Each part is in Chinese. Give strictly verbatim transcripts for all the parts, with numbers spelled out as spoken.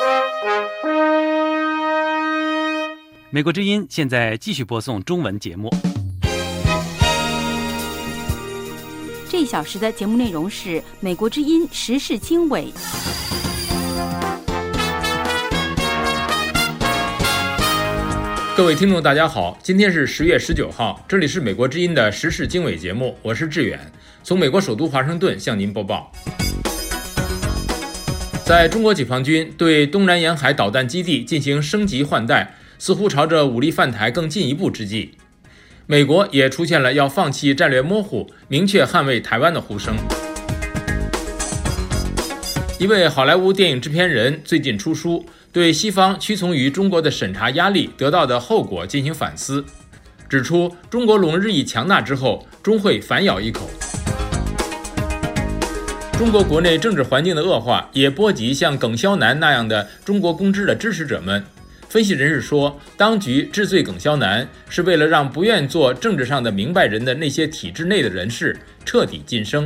美国之音现在继续播送中文节目。 这一小时的节目内容是美国之音时事经纬。 各位听众大家好，今天是十月十九号，这里是美国之音的时事经纬节目，我是志远，从美国首都华盛顿向您播报。在中国解放军对东南沿海导弹基地进行升级换代，似乎朝着武力犯台更进一步之际，美国也出现了要放弃战略模糊，明确捍卫台湾的呼声。一位好莱坞电影制片人最近出书，对西方屈从于中国的审查压力得到的后果进行反思，指出中国龙日益强大之后，终会反咬一口。中国国内政治环境的恶化也波及像耿肖南那样的中国公知的支持者们。分析人士说，当局治罪耿肖南是为了让不愿做政治上的明白人的那些体制内的人士彻底晋升。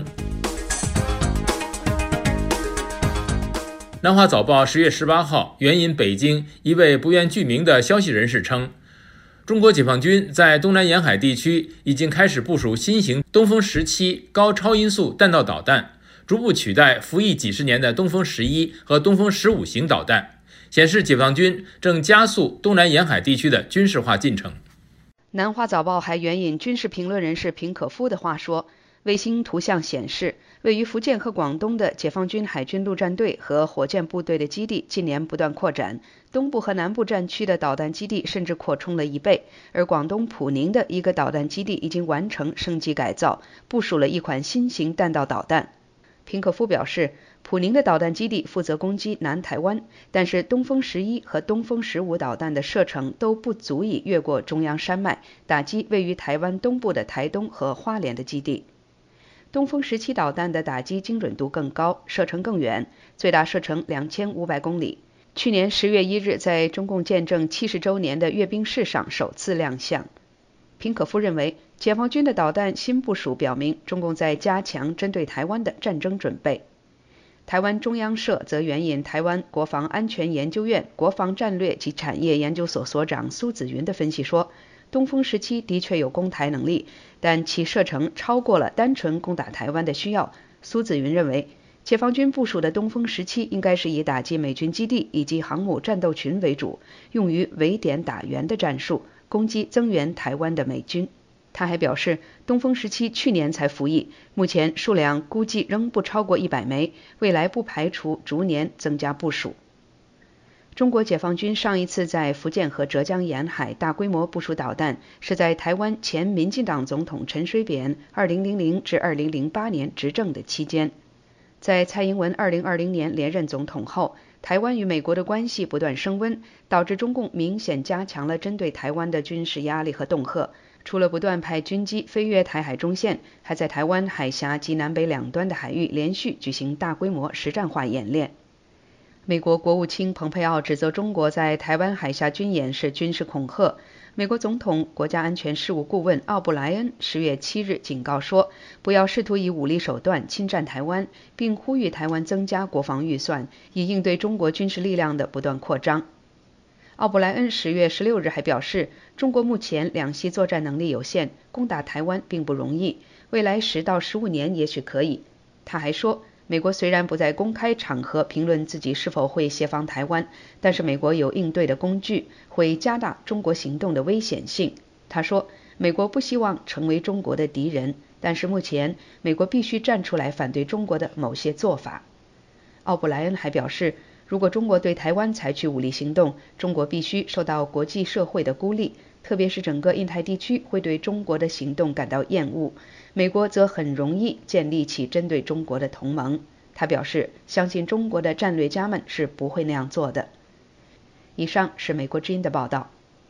南华早报十月十八号援引北京一位不愿具名的消息人士称，中国解放军在东南沿海地区已经开始部署新型东风十七高超音速弹道导弹，逐步取代服役几十年的东风十一和东风十五型导弹，显示解放军正加速东南沿海地区的军事化进程。 南华早报还援引军事评论人士平可夫的话说，卫星图像显示，位于福建和广东的解放军海军陆战队和火箭部队的基地近年不断扩展，东部和南部战区的导弹基地甚至扩充了一倍，而广东普宁的一个导弹基地已经完成升级改造，部署了一款新型弹道导弹。平可夫表示，普宁的导弹基地负责攻击南台湾，但是东风十一和东风十五导弹的射程都不足以越过中央山脉，打击位于台湾东部的台东和花莲的基地。东风十七导弹的打击精准度更高，射程更远，最大射程两千五百公里。去年十月一日，在中共建政七十周年的阅兵式上首次亮相。平可夫认为，解放军的导弹新部署表明，中共在加强针对台湾的战争准备。台湾中央社则援引台湾国防安全研究院国防战略及产业研究所所长苏子云的分析说，东风十七的确有攻台能力，但其射程超过了单纯攻打台湾的需要。苏子云认为，解放军部署的东风十七应该是以打击美军基地以及航母战斗群为主，用于围点打援的战术，攻击增援台湾的美军。他还表示，东风十七去年才服役，目前数量估计仍不超过一百枚，未来不排除逐年增加部署。中国解放军上一次在福建和浙江沿海大规模部署导弹，是在台湾前民进党总统陈水扁二零零零至二零零八年执政的期间。在蔡英文二零二零年连任总统后，台湾与美国的关系不断升温，导致中共明显加强了针对台湾的军事压力和恫吓。除了不断派军机飞越台海中线，还在台湾海峡及南北两端的海域连续举行大规模实战化演练。美国国务卿蓬佩奥指责中国在台湾海峡军演是军事恐吓。美国总统国家安全事务顾问奥布莱恩十月七日警告说，不要试图以武力手段侵占台湾，并呼吁台湾增加国防预算，以应对中国军事力量的不断扩张。奥布莱恩十月十六日还表示，中国目前两栖作战能力有限，攻打台湾并不容易，未来十到十五年也许可以。他还说，美国虽然不在公开场合评论自己是否会协防台湾，但是美国有应对的工具，会加大中国行动的危险性。他说，美国不希望成为中国的敌人，但是目前美国必须站出来反对中国的某些做法。奥布莱恩还表示，如果中国对台湾采取武力行动，中国必须受到国际社会的孤立，特别是整个印太地区会对中国的行动感到厌恶，美国则很容易建立起针对中国的同盟。他表示，相信中国的战略家们是不会那样做的。以上是美国之音的报道。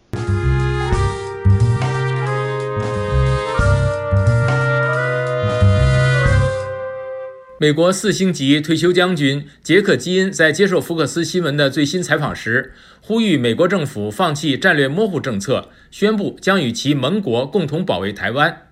美国四星级退休将军杰克基恩在接受福克斯新闻的最新采访时，呼吁美国政府放弃战略模糊政策，宣布将与其盟国共同保卫台湾。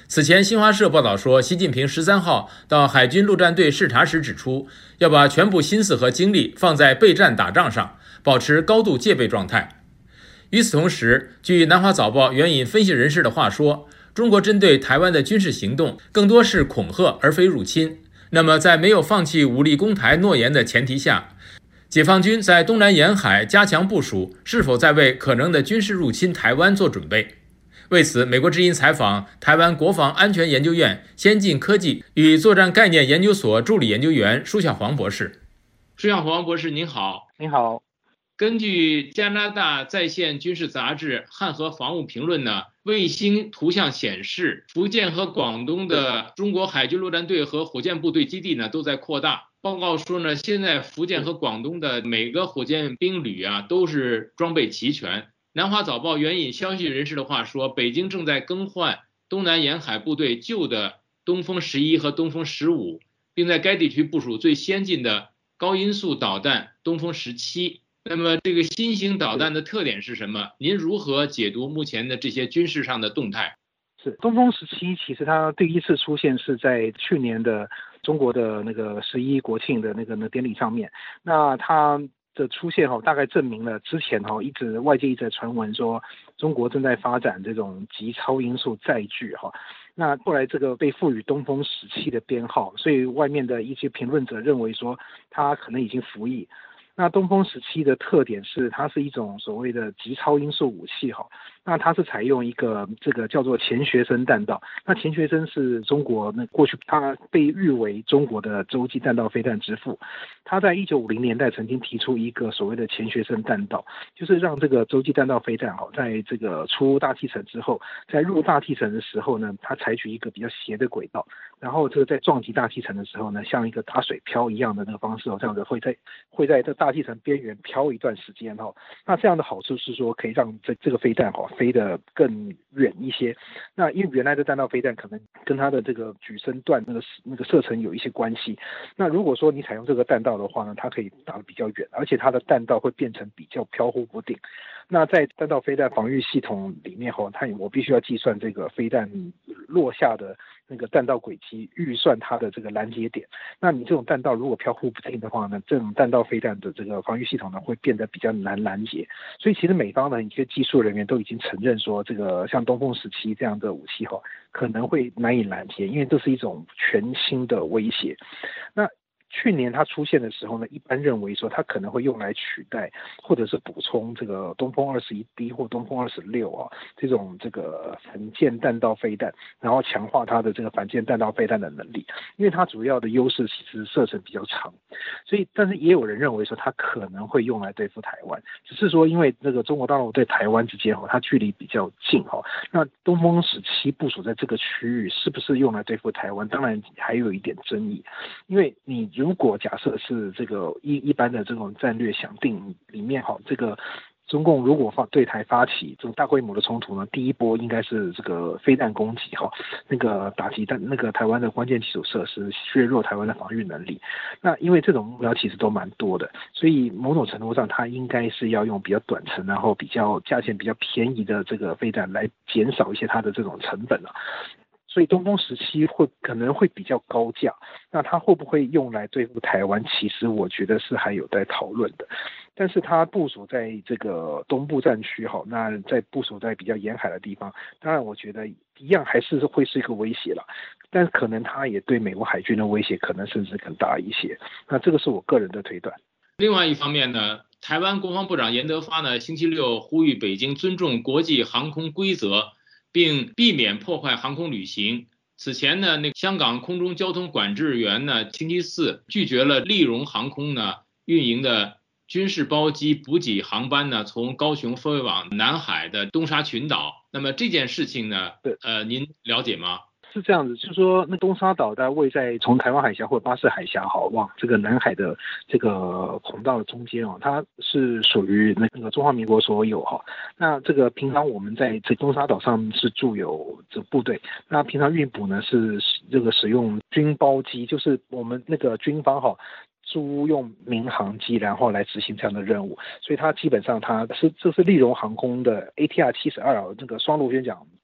此前，新华社报道说，习近平十三号到海军陆战队视察时指出，要把全部心思和精力放在备战打仗上，保持高度戒备状态。与此同时，据南华早报援引分析人士的话说，中国针对台湾的军事行动更多是恐吓而非入侵。那么，在没有放弃武力攻台诺言的前提下，解放军在东南沿海加强部署，是否在为可能的军事入侵台湾做准备？为此，美国之音采访台湾国防安全研究院先进科技与作战概念研究所助理研究员舒晓煌博士。舒晓煌博士，您好。 您好。 根据加拿大在线军事杂志《汉和防务评论》呢，卫星图像显示，福建和广东的中国海军陆战队和火箭部队基地呢都在扩大。报告说呢，现在福建和广东的每个火箭兵旅啊都是装备齐全。南华早报援引消息人士的话说，北京正在更换东南沿海部队旧的东风十一和东风十五，并在该地区部署最先进的高音速导弹东风十七。那么这个新型导弹的特点是什么？您如何解读目前的这些军事上的动态？ 是东风十七，其实它第一次出现是在去年的中国的那个十一国庆的那个那典礼上面。那它的出现哈，大概证明了之前哈一直外界一直传闻说中国正在发展这种极超音速载具哈。那后来这个被赋予东风十七的编号，所以外面的一些评论者认为说它可能已经服役。那东风十七的特点是它是一种所谓的极超音速武器哈，那它是采用一个这个叫做钱学森弹道。那钱学森是中国那过去他被誉为中国的洲际弹道飞弹之父，他在一九五零年代曾经提出一个所谓的钱学森弹道，就是让这个洲际弹道飞弹哈，在这个出入大气层之后，在入大气层的时候呢，它采取一个比较斜的轨道，然后这个在撞击大气层的时候呢，像一个打水漂一样的那个方式哦，这样子会在会在这大气层边缘飘一段时间哈。那这样的好处是说可以让这这个飞弹哈飞得更远一些。那因为原来的弹道飞弹可能跟它的这个举升段那个那个射程有一些关系。那如果说你采用这个弹道的话呢，它可以打得比较远，而且它的弹道会变成比较飘忽不定。那在弹道飞弹防御系统里面哈，它我必须要计算这个飞弹落下的那个弹道轨迹，预算它的这个拦截点。那你这种弹道如果飘忽不定的话呢，这种弹道飞弹的这个防御系统呢会变得比较难拦截。所以其实美方的一些技术人员都已经承认说，这个像东风十七这样的武器哈可能会难以拦截，因为这是一种全新的威胁。那去年它出现的时候呢，一般认为说它可能会用来取代或者是补充这个东风二十一 D 或东风二十六啊这种这个反舰弹道飞弹，然后强化它的这个反舰弹道飞弹的能力。因为它主要的优势其实射程比较长，所以但是也有人认为说它可能会用来对付台湾，只是说因为这个中国大陆对台湾之间哈，它距离比较近哈，那东风十七部署在这个区域是不是用来对付台湾，当然还有一点争议。因为你如果假设是这个一一般的这种战略想定里面哈，这个中共如果发对台发起这种大规模的冲突呢，第一波应该是这个飞弹攻击哈，那个打击弹那个台湾的关键基础设施，削弱台湾的防御能力。那因为这种目标其实都蛮多的，所以某种程度上它应该是要用比较短程，然后比较价钱比较便宜的这个飞弹来减少一些它的这种成本啊。所以东风十七会可能会比较高价，那它会不会用来对付台湾，其实我觉得是还有待讨论的。但是它部署在这个东部战区哈，那在部署在比较沿海的地方，当然我觉得一样还是会是一个威胁啦，但可能它也对美国海军的威胁可能甚至更大一些。那这个是我个人的推断。 另外一方面呢，台湾国防部长严德发呢，星期六呼吁北京尊重国际航空规则，并避免破坏航空旅行。此前呢，那香港空中交通管制员呢，星期四拒绝了立荣航空呢运营的军事包机补给航班呢，从高雄飞往南海的东沙群岛。那么这件事情呢，呃，您了解吗？ 是这样子，就是说那东沙岛它位在从台湾海峡或者巴士海峡好往这个南海的这个孔道的中间哦，它是属于那个中华民国所有哈。那这个平常我们在这东沙岛上是驻有这部队，那平常运补呢是这个使用军包机，就是我们那个军方哈租用民航机，然后来执行这样的任务，所以它基本上它是这是立荣航空的 A T R 七十二啊，这个双螺旋桨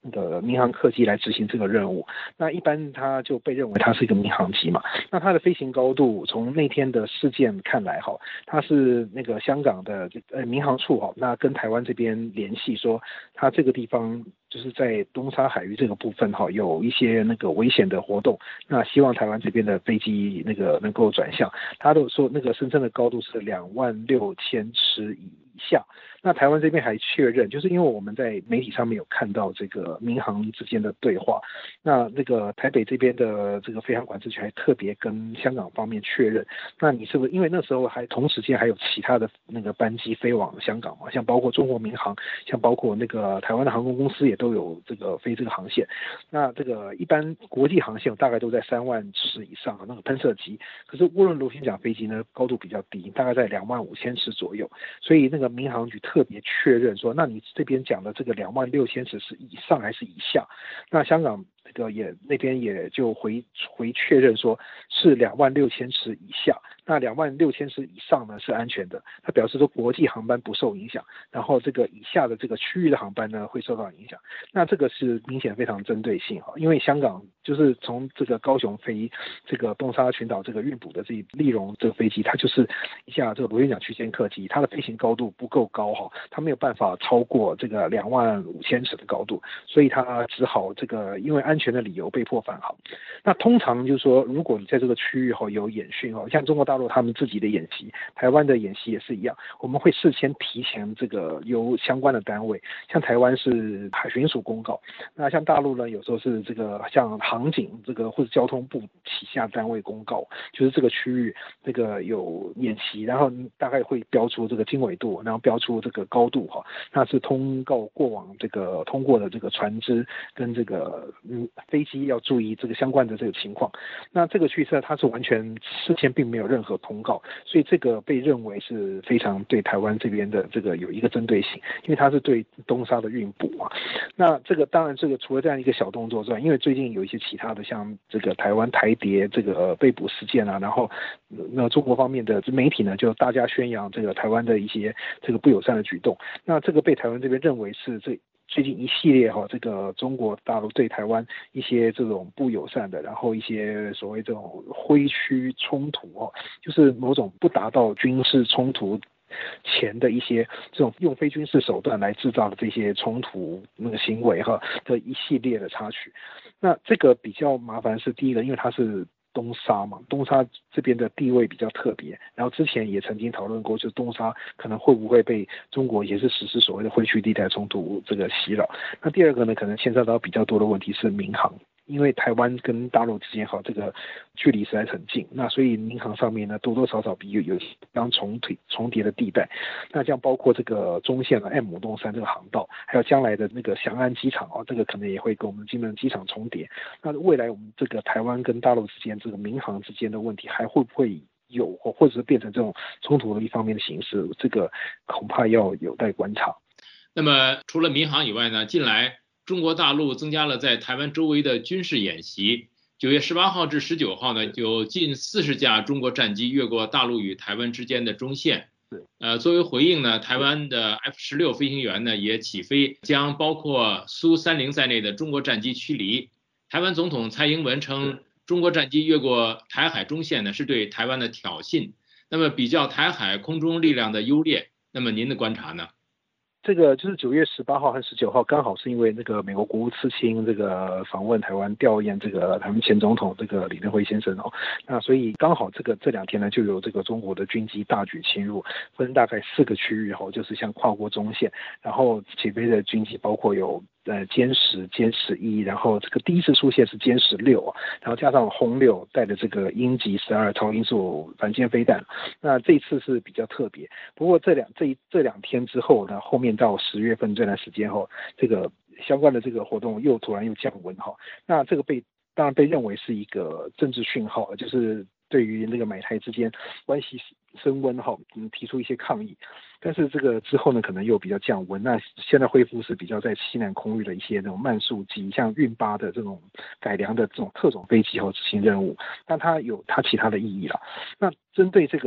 那个民航客机来执行这个任务。那一般它就被认为它是一个民航机嘛。那它的飞行高度，从那天的事件看来哈，它是那个香港的呃民航处哈，那跟台湾这边联系说，它这个地方就是在东沙海域这个部分哈，有一些那个危险的活动，那希望台湾这边的飞机那个能够转向。他都说那个声称的高度是两万六千尺以下。那台湾这边还确认，就是因为我们在媒体上面有看到这个民航之间的对话，那那个台北这边的这个飞航管制局还特别跟香港方面确认，那你是不是因为那时候还同时间还有其他的那个班机飞往香港嘛，像包括中国民航，像包括那个台湾的航空公司也都有这个飞这个航线。那这个一般国际航线大概都在三万尺以上那个喷射机，可是涡轮螺旋桨飞机呢高度比较低，大概在两万五千尺左右，所以那个民航局特别确认说，那你这边讲的这个两万六千尺是以上还是以下？那香港这个也那边也就回回确认说是两万六千尺以下，那两万六千尺以上呢是安全的。他表示说国际航班不受影响，然后这个以下的这个区域的航班呢会受到影响。那这个是明显非常针对性哈，因为香港就是从这个高雄飞这个东沙群岛这个运补的这丽荣这个飞机，它就是一架这个螺旋桨区间客机，它的飞行高度不够高哈，它没有办法超过这个两万五千尺的高度，所以它只好这个因为安全的理由被迫返航。那通常就是说，如果你在这个区域哈有演训哈，像中国大陆他们自己的演习，台湾的演习也是一样，我们会事先提前这个由相关的单位，像台湾是海巡署公告，那像大陆呢有时候是这个像航警这个或者交通部旗下单位公告，就是这个区域这个有演习，然后大概会标出这个经纬度，然后标出这个高度哈，那是通告过往这个通过的这个船只跟这个嗯飞机要注意这个相关的这个情况。那这个区域它是完全事前并没有任何通告，所以这个被认为是非常对台湾这边的这个有一个针对性，因为它是对东沙的运补啊。那这个当然这个除了这样一个小动作之外，因为最近有一些其他的像这个台湾台谍这个、呃、被捕事件啊，然后那中国方面的媒体呢就大家宣扬这个台湾的一些这个不友善的举动，那这个被台湾这边认为是这最近一系列哈，这个中国大陆对台湾一些这种不友善的，然后一些所谓这种灰区冲突哦，就是某种不达到军事冲突前的一些这种用非军事手段来制造的这些冲突那个行为哈的一系列的插曲。那这个比较麻烦是第一个，因为它是东沙嘛，东沙这边的地位比较特别，然后之前也曾经讨论过，就是东沙可能会不会被中国也是实施所谓的灰区地带冲突这个袭扰。那第二个呢，可能牵涉到比较多的问题是民航，因为台湾跟大陆之间哈这个距离实在是很近，那所以民航上面呢多多少少比有有相重叠重叠的地带，那这样包括这个中线的 M 五洞三这个航道，还有将来的那个翔安机场哦，这个可能也会跟我们金门机场重叠。那未来我们这个台湾跟大陆之间这个民航之间的问题还会不会有，或者是变成这种冲突的一方面的形式，这个恐怕要有待观察。 那么除了民航以外呢，近来中国大陆增加了在台湾周围的军事演习。九月十八号至十九号呢，有近四十架中国战机越过大陆与台湾之间的中线。呃，作为回应呢，台湾的 F 十六飞行员呢也起飞，将包括苏三零在内的中国战机驱离。台湾总统蔡英文称，中国战机越过台海中线呢是对台湾的挑衅。那么比较台海空中力量的优劣，那么您的观察呢？ 这个就是九月十八号和十九号，刚好是因为那个美国国务次卿这个访问台湾吊唁这个台湾前总统这个李登辉先生哦，那所以刚好这个这两天呢就有这个中国的军机大举侵入，分大概四个区域哈，就是像跨过中线，然后起飞的军机包括有呃歼十、歼十一，然后这个第一次出现是歼十六，然后加上轰六带的这个鹰击十二超音速反舰飞弹，那这一次是比较特别。不过这两这一这两天之后呢，后面到十月份这段时间后，这个相关的这个活动又突然又降温哈，那这个被当然被认为是一个政治讯号，就是对于那个美台之间关系升温哈，嗯，提出一些抗议。但是这个之后呢，可能又比较降温。那现在恢复是比较在西南空域的一些那种慢速机，像运八的这种改良的这种特种飞机后执行任务，但它有它其他的意义了。那针对这个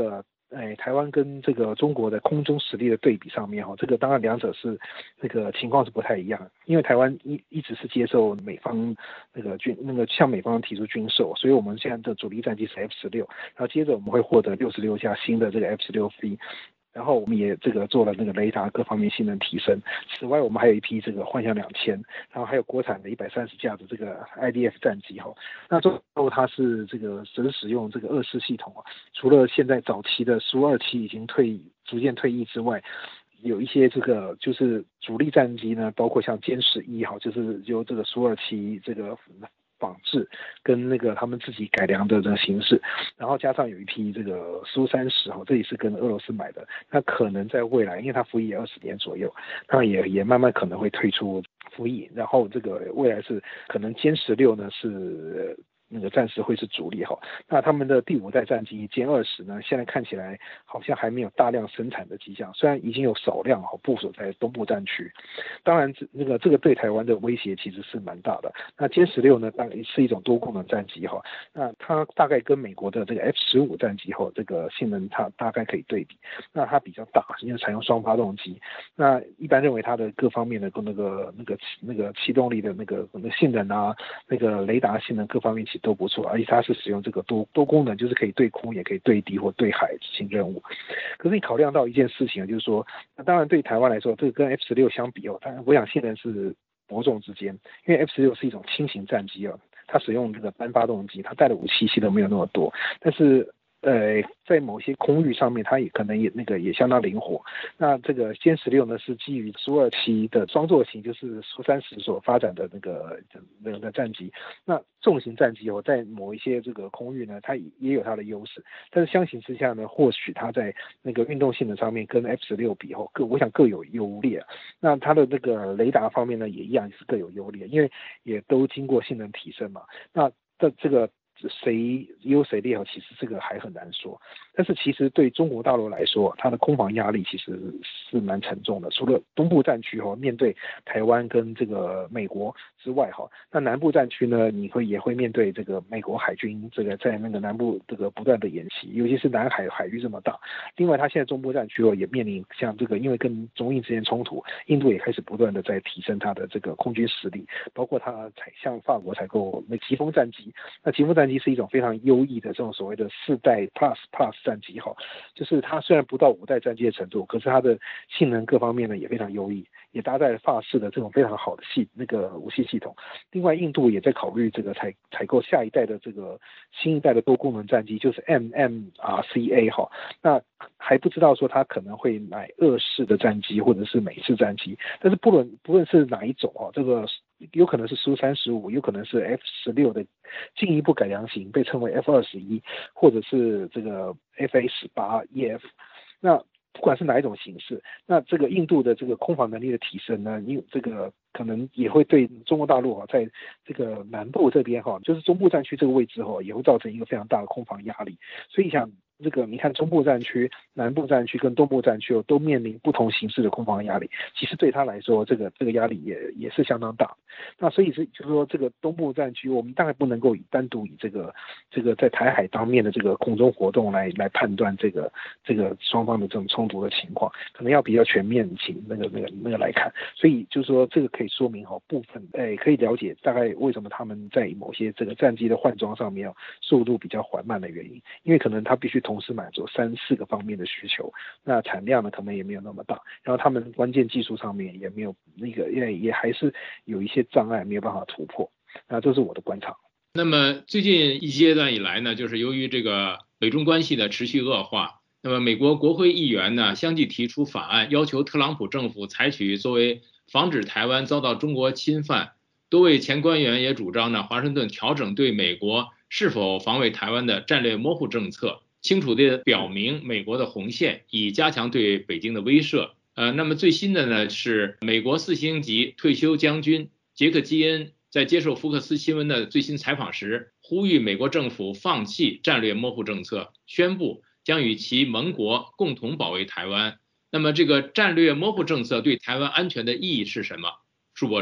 哎，台湾跟这个中国的空中实力的对比上面哈，这个当然两者是那个情况是不太一样，因为台湾一一直是接受美方那个军那个向美方提出军售，所以我们现在的主力战机是 F 十六，然后接着我们会获得六十六架新的这个 F 十六 V。然后我们也这个做了那个雷达各方面性能提升。此外，我们还有一批这个幻象两千，然后还有国产的一百三十架的这个 I D F 战机哈。那最后它是这个只使用这个二式系统啊，除了现在早期的苏二七已经退逐渐退役之外，有一些这个就是主力战机呢，包括像歼十一哈，就是由这个苏二七这个仿制跟那个他们自己改良的这个形式，然后加上有一批这个苏三十哈，这也是跟俄罗斯买的，那可能在未来，因为它服役二十年左右，那也也慢慢可能会退出服役，然后这个未来是可能歼十六呢是那个暂时会是主力哈。那他们的第五代战机歼二十呢，现在看起来好像还没有大量生产的迹象，虽然已经有少量哈部署在东部战区，当然那个这个对台湾的威胁其实是蛮大的。那歼十六呢，当然是一种多功能战机哈，那它大概跟美国的这个 F 十五战机哈，这个性能它大概可以对比。那它比较大，因为采用双发动机，那一般认为它的各方面的跟那个那个那个气动力的那个那个性能啊，那个雷达性能各方面其实都不错，而且它是使用这个多多功能，就是可以对空也可以对地或对海执行任务。可是你考量到一件事情，就是说，那当然对台湾来说，这个跟 F 十六相比哦，当然我想性能是伯仲之间，因为 F 十六是一种轻型战机哦，它使用这个单发动机，它带的武器系统没有那么多，但是呃，在某些空域上面，它也可能也那个也相当灵活。那这个歼十六呢，是基于苏二七的双座型，就是苏三十所发展的那个那个战机。那重型战机哦，在某一些这个空域呢，它也有它的优势，但是相形之下呢，或许它在那个运动性能上面跟 F 十六比哦，各我想各有优劣。那它的那个雷达方面呢，也一样是各有优劣，因为也都经过性能提升嘛。那这这个。谁优谁劣，其实这个还很难说。但是其实对中国大陆来说，它的空防压力其实是蛮沉重的。除了东部战区哈，面对台湾跟这个美国之外哈，那南部战区呢，你会也会面对这个美国海军这个在那个南部这个不断的演习，尤其是南海海域这么大。另外，它现在中部战区哦也面临像这个，因为跟中印之间冲突，印度也开始不断的在提升它的这个空军实力，包括它采向法国采购那疾风战机。那疾风战机是一种非常优异的这种所谓的四代 plus plus 战机哈，就是它虽然不到五代战机的程度，可是它的性能各方面呢也非常优异，也搭载了法式的这种非常好的系那个武器系统。另外，印度也在考虑这个采采购下一代的这个新一代的多功能战机，就是 M M R C A 哈。那还不知道说它可能会买俄式的战机或者是美式战机，但是不论不论是哪一种哈，这个有可能是苏三十五，有可能是 F 十六的进一步改良型，被称为 F 二十一，或者是这个 F A 十八 E F。那不管是哪一种形式，那这个印度的这个空防能力的提升呢，因为这个可能也会对中国大陆哈，在这个南部这边哈，就是中部战区这个位置哈，也会造成一个非常大的空防压力。所以想这个你看中部战区、南部战区跟东部战区哦，都面临不同形式的空防压力。其实对他来说，这个这个压力也也是相当大。那所以是就是说，这个东部战区，我们当然不能够以单独以这个这个在台海当面的这个空中活动来来判断这个这个双方的这种冲突的情况，可能要比较全面请那个那个那个来看。所以就是说，这个可以说明哈部分，哎，可以了解大概为什么他们在某些这个战机的换装上面速度比较缓慢的原因，因为可能他必须同时满足三四个方面的需求，那产量呢可能也没有那么大，然后他们关键技术上面也没有那个也也还是有一些障碍没有办法突破，那这是我的观察。 那么最近一阶段以来呢，就是由于这个美中关系的持续恶化，那么美国国会议员呢相继提出法案，要求特朗普政府采取作为防止台湾遭到中国侵犯。多位前官员也主张呢，华盛顿调整对美国是否防卫台湾的战略模糊政策，清楚地表明美国的红线，以加强对北京的威慑。呃，那么最新的呢是美国四星级退休将军杰克基恩在接受福克斯新闻的最新采访时，呼吁美国政府放弃战略模糊政策，宣布将与其盟国共同保卫台湾。那么这个战略模糊政策对台湾安全的意义是什么？舒博士。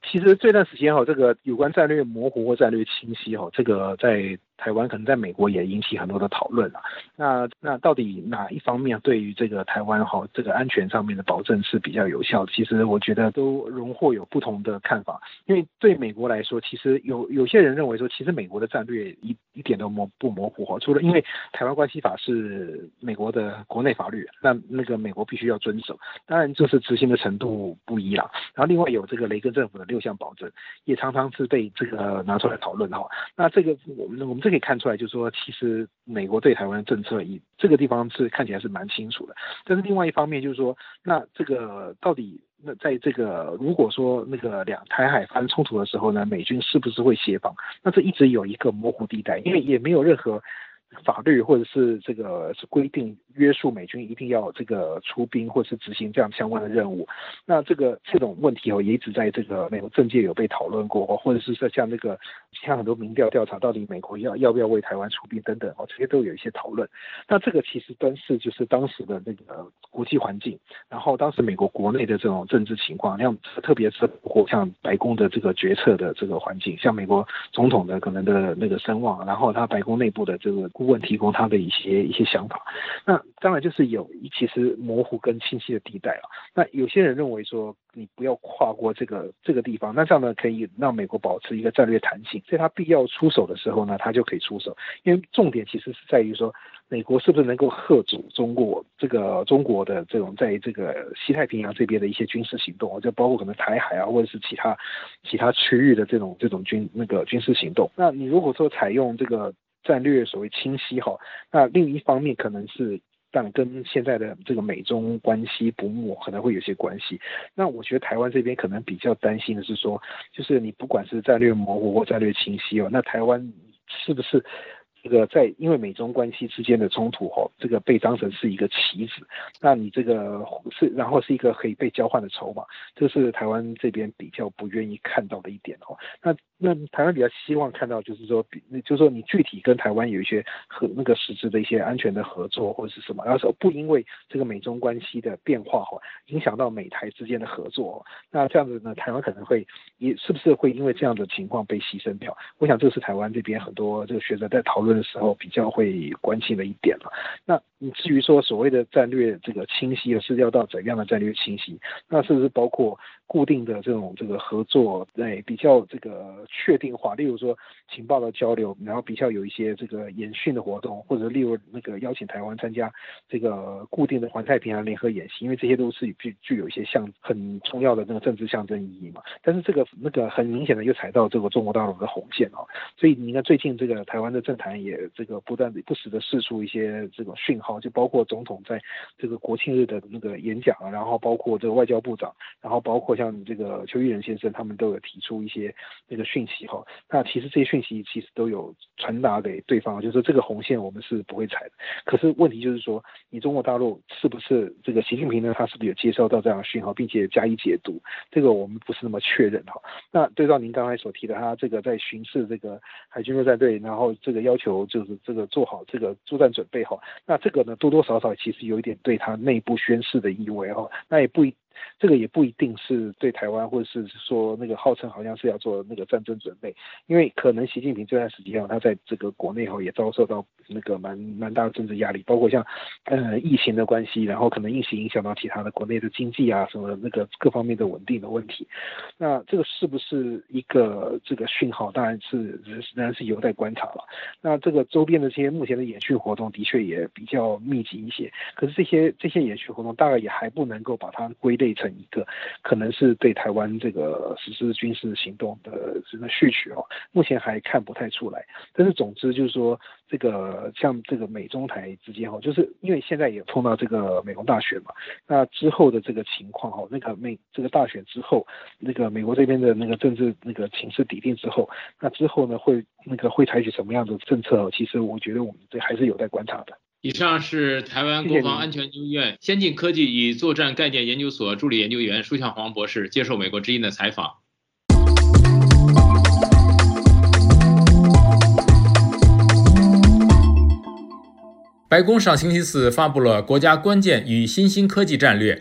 其实这段时间哈，这个有关战略模糊或战略清晰哈，这个在台湾可能在美国也引起很多的讨论了。那那到底哪一方面对于这个台湾哈这个安全上面的保证是比较有效的？其实我觉得都荣获有不同的看法。因为对美国来说，其实有有些人认为说，其实美国的战略一一点都模不模糊哈，除了因为台湾关系法是美国的国内法律，那那个美国必须要遵守，当然就是执行的程度不一啦。然后另外有这个雷根政府的六项保证，也常常是被这个拿出来讨论哈。那这个我们我们这可以看出来，就是说其实美国对台湾的政策以这个地方是看起来是蛮清楚的。但是另外一方面就是说，那这个到底那在这个如果说那个两台海发生冲突的时候呢，美军是不是会协防？那这一直有一个模糊地带，因为也没有任何法律或者是这个是规定约束美军一定要这个出兵或是执行这样相关的任务。那这个这种问题哦，也一直在这个美国政界有被讨论过，或者是像那个像很多民调调查，到底美国要要不要为台湾出兵等等哦，这些都有一些讨论。那这个其实端视就是当时的那个国际环境，然后当时美国国内的这种政治情况，像特别是像白宫的这个决策的这个环境，像美国总统的可能的那个声望，然后他白宫内部的这个顾问提供他的一些一些想法。那当然就是有其实模糊跟清晰的地带了。那有些人认为说，你不要跨过这个这个地方，那这样呢可以让美国保持一个战略弹性，所以他必要出手的时候呢，他就可以出手。因为重点其实是在于说，美国是不是能够吓阻中国这个中国的这种在这个西太平洋这边的一些军事行动，就包括可能台海啊，或者是其他其他区域的这种这种军那个军事行动。那你如果说采用这个战略所谓清晰哈，那另一方面可能是但跟现在的这个美中关系不睦可能会有些关系。那我觉得台湾这边可能比较担心的是说，就是你不管是战略模糊或战略清晰哦，那台湾是不是这个在因为美中关系之间的冲突哦，这个被当成是一个棋子，那你这个是然后是一个可以被交换的筹码，这是台湾这边比较不愿意看到的一点哦。那那台湾比较希望看到就是说，就是说你具体跟台湾有一些和那个实质的一些安全的合作或者是什么，然后不因为这个美中关系的变化哈，影响到美台之间的合作。那这样子呢，台湾可能会也是不是会因为这样的情况被牺牲掉？我想这是台湾这边很多这个学者在讨论的时候比较会关心的一点了。那你至于说所谓的战略这个清晰是要到怎样的战略清晰？那是不是包括固定的这种这个合作，对比较这个确定化，例如说情报的交流，然后比较有一些这个演训的活动，或者例如那个邀请台湾参加这个固定的环太平洋联合演习，因为这些都是具具有一些象很重要的那个政治象征意义嘛。但是这个那个很明显的又踩到这个中国大陆的红线哦，所以你看最近这个台湾的政坛也这个不断不时的释出一些这种讯号，就包括总统在这个国庆日的那个演讲，然后包括这个外交部长，然后包括像这个邱玉仁先生，他们都有提出一些那个讯息哈。那其实这些讯息其实都有传达给对方，就是说这个红线我们是不会踩的。可是问题就是说，你中国大陆是不是这个习近平呢？他是不是有接收到这样的讯号，并且加以解读？这个我们不是那么确认哈。那对照您刚才所提的，他这个在巡视这个海军陆战队，然后这个要求就是这个做好这个作战准备哈。那这个呢，多多少少其实有一点对他内部宣示的意味哈。那也不一。这个也不一定是对台湾，或者是说那个号称好像是要做那个战争准备，因为可能习近平这段时间他在这个国内也遭受到那个蛮蛮大的政治压力，包括像呃疫情的关系，然后可能一起影响到其他的国内的经济啊什么那个各方面的稳定的问题。那这个是不是一个这个讯号，当然是仍然是有待观察了。那这个周边的这些目前的演训活动的确也比较密集一些，可是这些这些演训活动大概也还不能够把它归类成一个可能是对台湾这个实施军事行动的这个序曲哦，目前还看不太出来。但是总之就是说，这个像这个美中台之间哦，就是因为现在也碰到这个美国大选嘛，那之后的这个情况哦，那个美这个大选之后，那个美国这边的那个政治那个情势底定之后，那之后呢会那个会采取什么样的政策？其实我觉得我们这还是有待观察的。 以上是台湾国防安全研究院先进科技与作战概念研究所助理研究员舒向煌博士接受美国之音的采访。白宫上星期四发布了国家关键与新兴科技战略，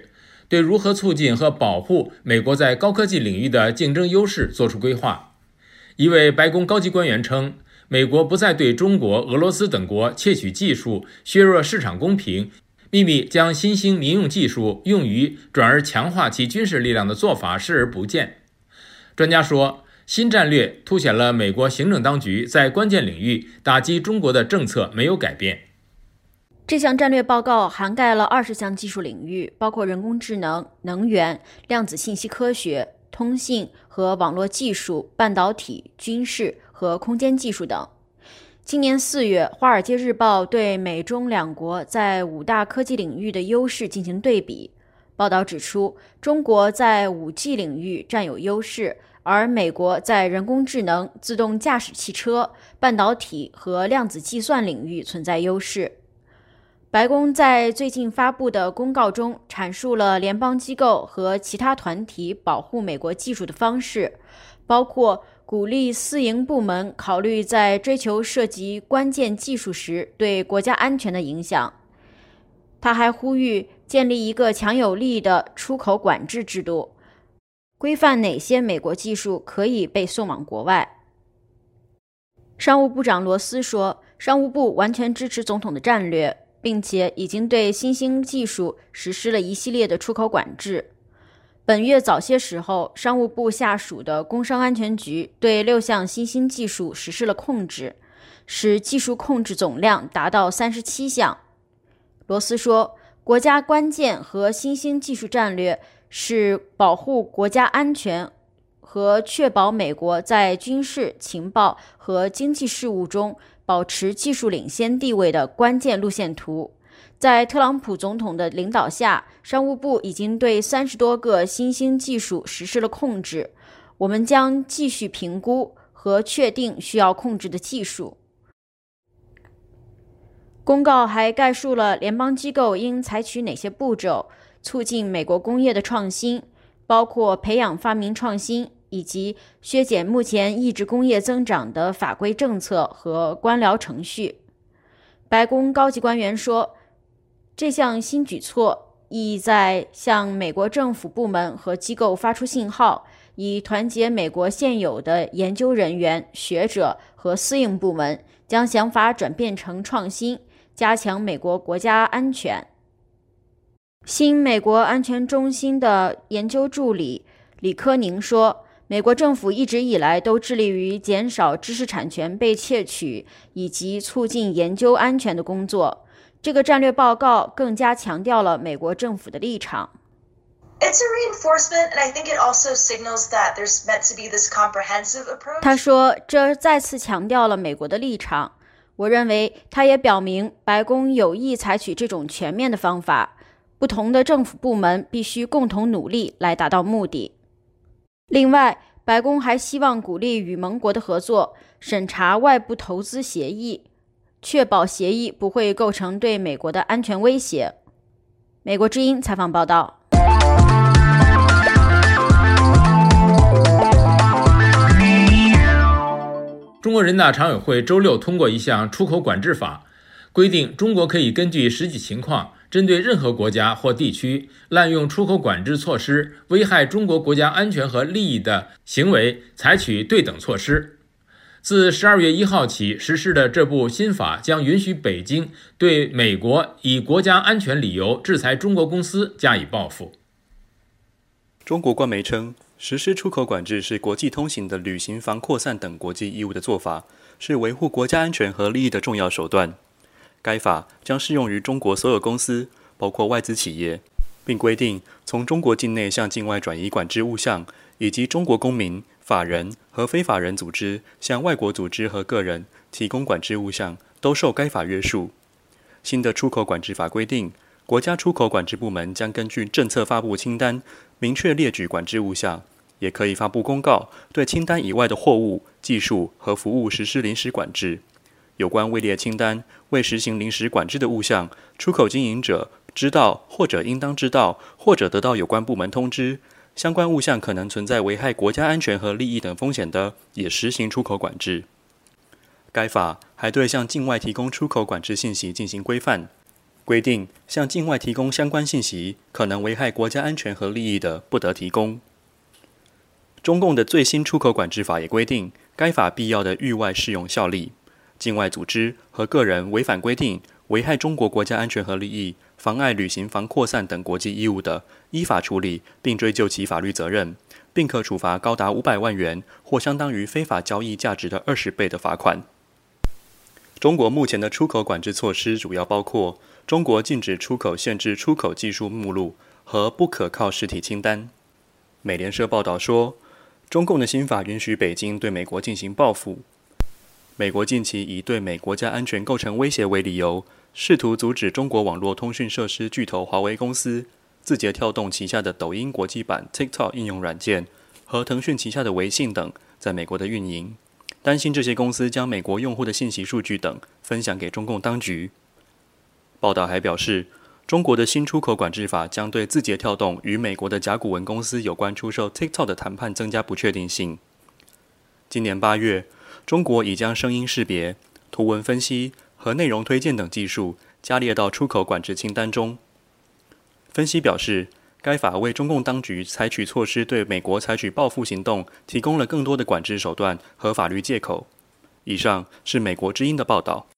对如何促进和保护美国在高科技领域的竞争优势作出规划。一位白宫高级官员称，美国不再对中国、俄罗斯等国窃取技术，削弱市场公平，秘密将新兴民用技术用于转而强化其军事力量的做法视而不见。专家说，新战略凸显了美国行政当局在关键领域打击中国的政策没有改变。 这项战略报告涵盖了二十项技术领域，包括人工智能、能源、量子信息科学、通信和网络技术、半导体、军事和空间技术等。今年四月，《华尔街日报》对美中两国在五大科技领域的优势进行对比。报道指出，中国在 五 G 领域占有优势，而美国在人工智能、自动驾驶汽车、半导体和量子计算领域存在优势。白宫在最近发布的公告中阐述了联邦机构和其他团体保护美国技术的方式，包括鼓励私营部门考虑在追求涉及关键技术时对国家安全的影响。他还呼吁建立一个强有力的出口管制制度，规范哪些美国技术可以被送往国外。商务部长罗斯说，商务部完全支持总统的战略，并且已经对新兴技术实施了一系列的出口管制。本月早些时候，商务部下属的工商安全局对六项新兴技术实施了控制，使技术控制总量达到三十七项。罗斯说，国家关键和新兴技术战略是保护国家安全和确保美国在军事、情报和经济事务中保持技术领先地位的关键路线图。在特朗普总统的领导下，商务部已经对三十多个新兴技术实施了控制。我们将继续评估和确定需要控制的技术。公告还概述了联邦机构应采取哪些步骤，促进美国工业的创新，包括培养发明创新，以及削减目前抑制工业增长的法规政策和官僚程序。白宫高级官员说，这项新举措意在向美国政府部门和机构发出信号，以团结美国现有的研究人员、学者和私营部门，将想法转变成创新，加强美国国家安全。新美国安全中心的研究助理李科宁说，美国政府一直以来都致力于减少知识产权被窃取以及促进研究安全的工作。这个战略报告更加强调了美国政府的立场。他说，这再次强调了美国的立场。我认为它也表明白宫有意采取这种全面的方法，不同的政府部门必须共同努力来达到目的。另外，白宫还希望鼓励与盟国的合作，审查外部投资协议，确保协议不会构成对美国的安全威胁。美国之音采访报道。 中国人大常委会周六通过一项出口管制法，规定中国可以根据实际情况，针对任何国家或地区滥用出口管制措施危害中国国家安全和利益的行为，采取对等措施。自十二月一号起实施的这部新法将允许北京对美国以国家安全理由制裁中国公司加以报复。 中国官媒称，实施出口管制是国际通行的履行防扩散等国际义务的做法，是维护国家安全和利益的重要手段。该法将适用于中国所有公司，包括外资企业，并规定从中国境内向境外转移管制物项，以及中国公民、法人和非法人组织向外国组织和个人提供管制物项，都受该法约束。新的出口管制法规定，国家出口管制部门将根据政策发布清单，明确列举管制物项，也可以发布公告，对清单以外的货物、技术和服务实施临时管制。有关位列清单未实行临时管制的物项，出口经营者知道或者应当知道，或者得到有关部门通知，相关物项可能存在危害国家安全和利益等风险的，也实行出口管制。该法还对向境外提供出口管制信息进行规范，规规定向境外提供相关信息可能危害国家安全和利益的，不得提供。中共的最新出口管制法也规定，该法必要的域外适用效力，境外组织和个人违反规定，危害中国国家安全和利益，妨碍履行防扩散等国际义务的，依法处理并追究其法律责任，并可处罚高达五百万元或相当于非法交易价值的二十倍的罚款。中国目前的出口管制措施主要包括中国禁止出口限制出口技术目录和不可靠实体清单。美联社报道说，中共的新法允许北京对美国进行报复。美国近期以对美国家安全构成威胁为理由，试图阻止中国网络通讯设施巨头华为公司、字节跳动旗下的抖音国际版 TikTok 应用软件和腾讯旗下的微信等在美国的运营，担心这些公司将美国用户的信息数据等分享给中共当局。报道还表示，中国的新出口管制法将对字节跳动与美国的甲骨文公司有关出售 TikTok 的谈判增加不确定性。今年八月，中国已将声音识别、图文分析和内容推荐等技术加列到出口管制清单中。分析表示，该法为中共当局采取措施对美国采取报复行动提供了更多的管制手段和法律借口。以上是美国之音的报道。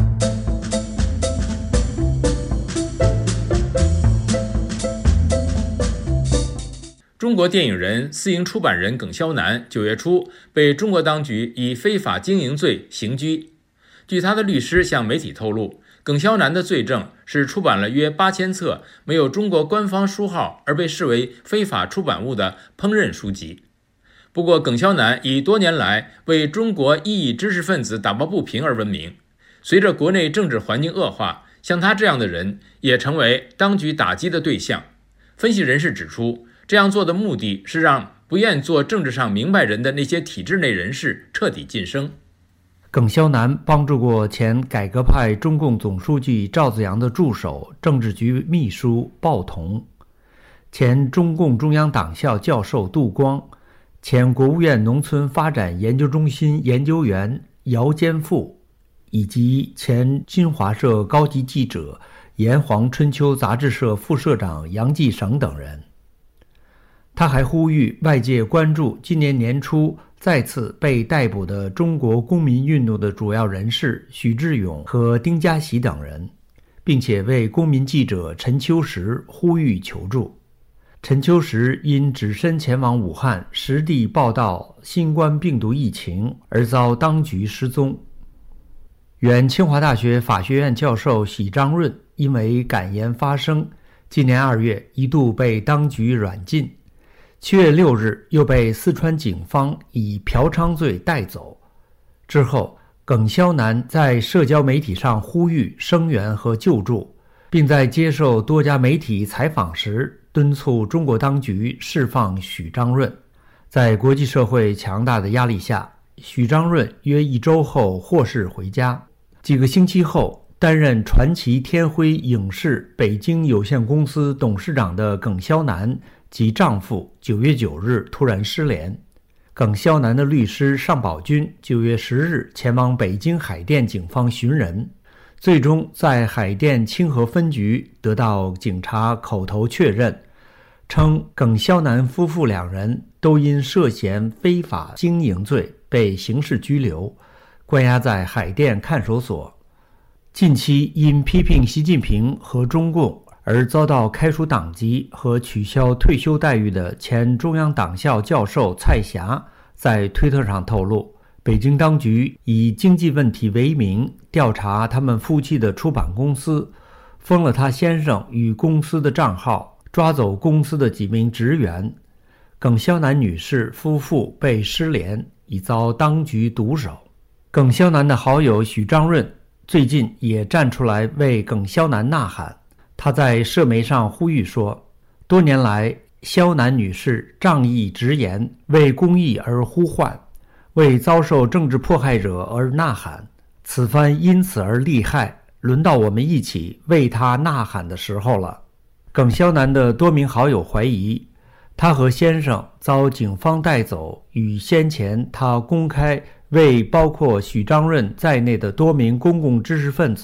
中国电影人、私营出版人耿肖南九月初被中国当局以非法经营罪刑拘。据他的律师向媒体透露，耿肖南的罪证是出版了约八千册没有中国官方书号而被视为非法出版物的烹饪书籍。不过，耿肖南以多年来为中国异议知识分子打抱不平而闻名。随着国内政治环境恶化，像他这样的人也成为当局打击的对象。分析人士指出，这样做的目的是让不愿做政治上明白人的那些体制内人士彻底晋升。 耿肖南帮助过前改革派中共总书记赵紫阳的助手、政治局秘书鲍同，前中共中央党校教授杜光，前国务院农村发展研究中心研究员姚坚富，以及前新华社高级记者、炎黄春秋杂志社副社长杨继绳等人。他还呼吁外界关注今年年初再次被逮捕的中国公民运动的主要人士许志勇和丁家喜等人，并且为公民记者陈秋实呼吁求助。陈秋实因只身前往武汉实地报道新冠病毒疫情而遭当局失踪。原清华大学法学院教授许章润因为敢言发声，今年二月一度被当局软禁，七月六日又被四川警方以嫖娼罪带走。之后，耿肖南在社交媒体上呼吁声援和救助，并在接受多家媒体采访时敦促中国当局释放许章润。在国际社会强大的压力下，许章润约一周后获释回家。几个星期后，担任传奇天辉影视北京有限公司董事长的耿肖南及丈夫九月九日突然失联。耿肖南的律师尚宝军九月十日前往北京海淀警方寻人，最终在海淀清河分局得到警察口头确认，称耿肖南夫妇两人都因涉嫌非法经营罪被刑事拘留，关押在海淀看守所。近期因批评习近平和中共而遭到开除党籍和取消退休待遇的前中央党校教授蔡霞在推特上透露，北京当局以经济问题为名调查他们夫妻的出版公司，封了他先生与公司的账号，抓走公司的几名职员。耿肖南女士夫妇被失联，已遭当局毒手。耿肖南的好友许章润最近也站出来为耿肖南呐喊。他在社媒上呼吁说，多年来肖南女士仗义直言，为公益而呼唤，为遭受政治迫害者而呐喊，此番因此而厉害，轮到我们一起为他呐喊的时候了。耿肖南的多名好友怀疑，他和先生遭警方带走与先前他公开为包括许章润在内的多名公共知识分子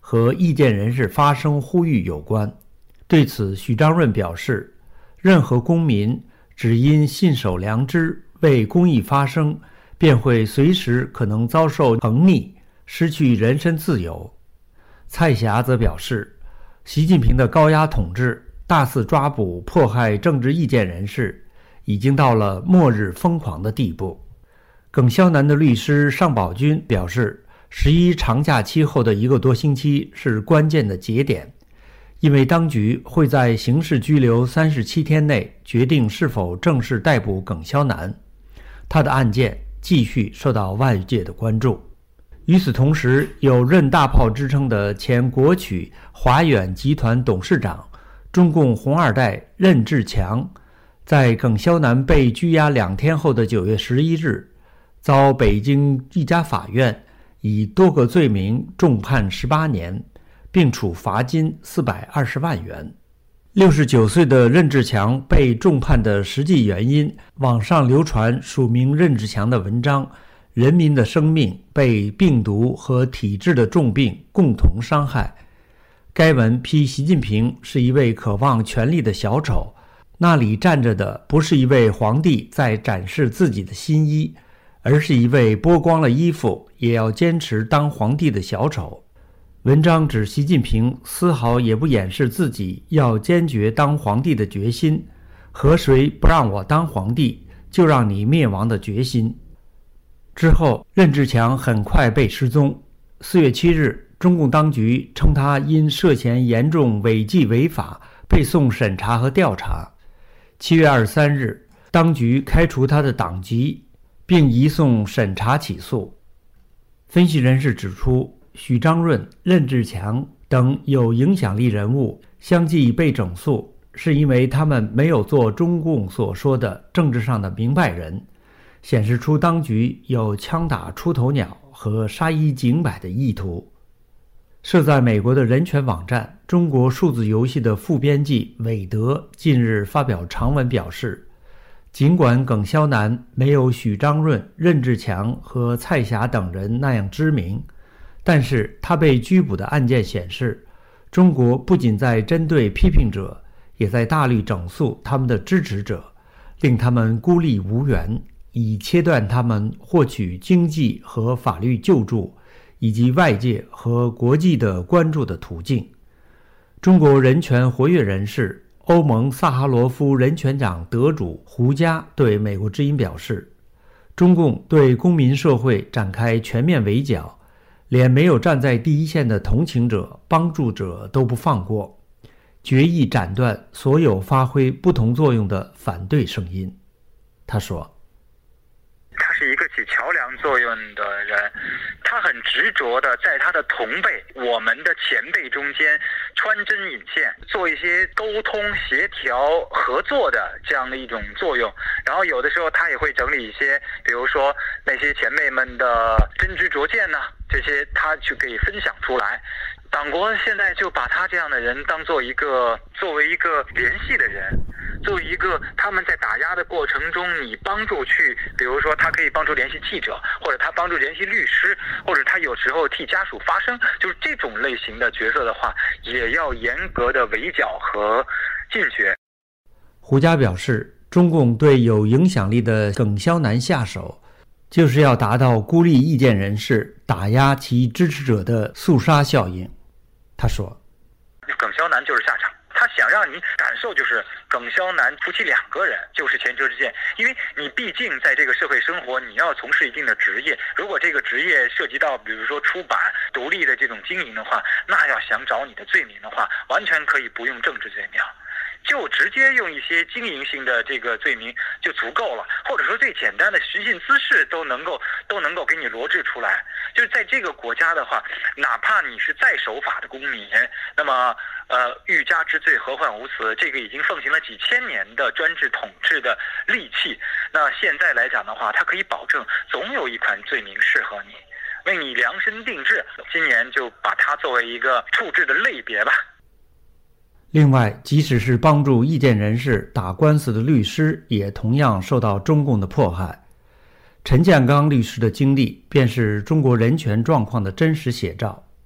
和意见人士发声呼吁有关。对此，许章润表示，任何公民只因信守良知，为公益发声，便会随时可能遭受横逆，失去人身自由。蔡霞则表示，习近平的高压统治、大肆抓捕迫害政治意见人士，已经到了末日疯狂的地步。耿肖南的律师尚宝军表示，十一长假期后的一个多星期是关键的节点，因为当局会在刑事拘留三十七天内决定是否正式逮捕耿肖南，他的案件继续受到外界的关注。与此同时，有任大炮之称的前国企华远集团董事长、中共红二代任志强，在耿肖南被拘押两天后的九月十一日，遭北京一家法院以多个罪名重判十八年，并处罚金四百二十万元。六十九岁的任志强被重判的实际原因，网上流传署名任志强的文章，人民的生命被病毒和体制的重病共同伤害。该文批习近平是一位渴望权力的小丑，那里站着的不是一位皇帝在展示自己的新衣，而是一位剥光了衣服也要坚持当皇帝的小丑。文章指习近平丝毫也不掩饰自己要坚决当皇帝的决心，和谁不让我当皇帝就让你灭亡的决心。之后，任志强很快被失踪。四月七日，中共当局称他因涉嫌严重违纪违法被送审查和调查。七月二十三日，当局开除他的党籍，并移送审查起诉。分析人士指出，许章润、任志强等有影响力人物相继被整肃，是因为他们没有做中共所说的政治上的明白人，显示出当局有枪打出头鸟和杀一儆百的意图。设在美国的人权网站中国数字游戏的副编辑韦德近日发表长文表示，尽管耿肖南没有许章润、任志强和蔡霞等人那样知名，但是他被拘捕的案件显示，中国不仅在针对批评者，也在大力整肃他们的支持者，令他们孤立无援，以切断他们获取经济和法律救助以及外界和国际的关注的途径。中国人权活跃人士、欧盟萨哈罗夫人权奖得主胡佳对美国之音表示，中共对公民社会展开全面围剿，连没有站在第一线的同情者、帮助者都不放过，决意斩断所有发挥不同作用的反对声音。他说， 他是一个起桥梁作用的人，他很执着的在他的同辈、我们的前辈中间穿针引线，做一些沟通、协调、合作的这样的一种作用。然后有的时候他也会整理一些，比如说那些前辈们的真知灼见呢，这些他去可以分享出来。党国现在就把他这样的人当做一个作为一个联系的人，作为一个他们在打压的过程中，你帮助去，比如说他可以帮助联系记者，或者他帮助联系律师，或者他有时候替家属发声，就是这种类型的角色的话，也要严格的围剿和禁绝。 胡佳表示，中共对有影响力的耿肖南下手，就是要达到孤立意见人士、打压其支持者的肃杀效应。他说， 耿肖南就是下场，他想让你感受就是耿肖南夫妻两个人就是前车之鉴，因为你毕竟在这个社会生活，你要从事一定的职业，如果这个职业涉及到比如说出版、独立的这种经营的话，那要想找你的罪名的话，完全可以不用政治罪名，就直接用一些经营性的这个罪名就足够了，或者说最简单的寻衅滋事都能够都能够给你罗织出来。就是在这个国家的话，哪怕你是再守法的公民，那么呃欲加之罪何患无辞，这个已经奉行了几千年的专制统治的利器，那现在来讲的话，它可以保证总有一款罪名适合你，为你量身定制。今年就把它作为一个处置的类别吧。 另外，即使是帮助意见人士打官司的律师，也同样受到中共的迫害。陈建刚律师的经历便是中国人权状况的真实写照。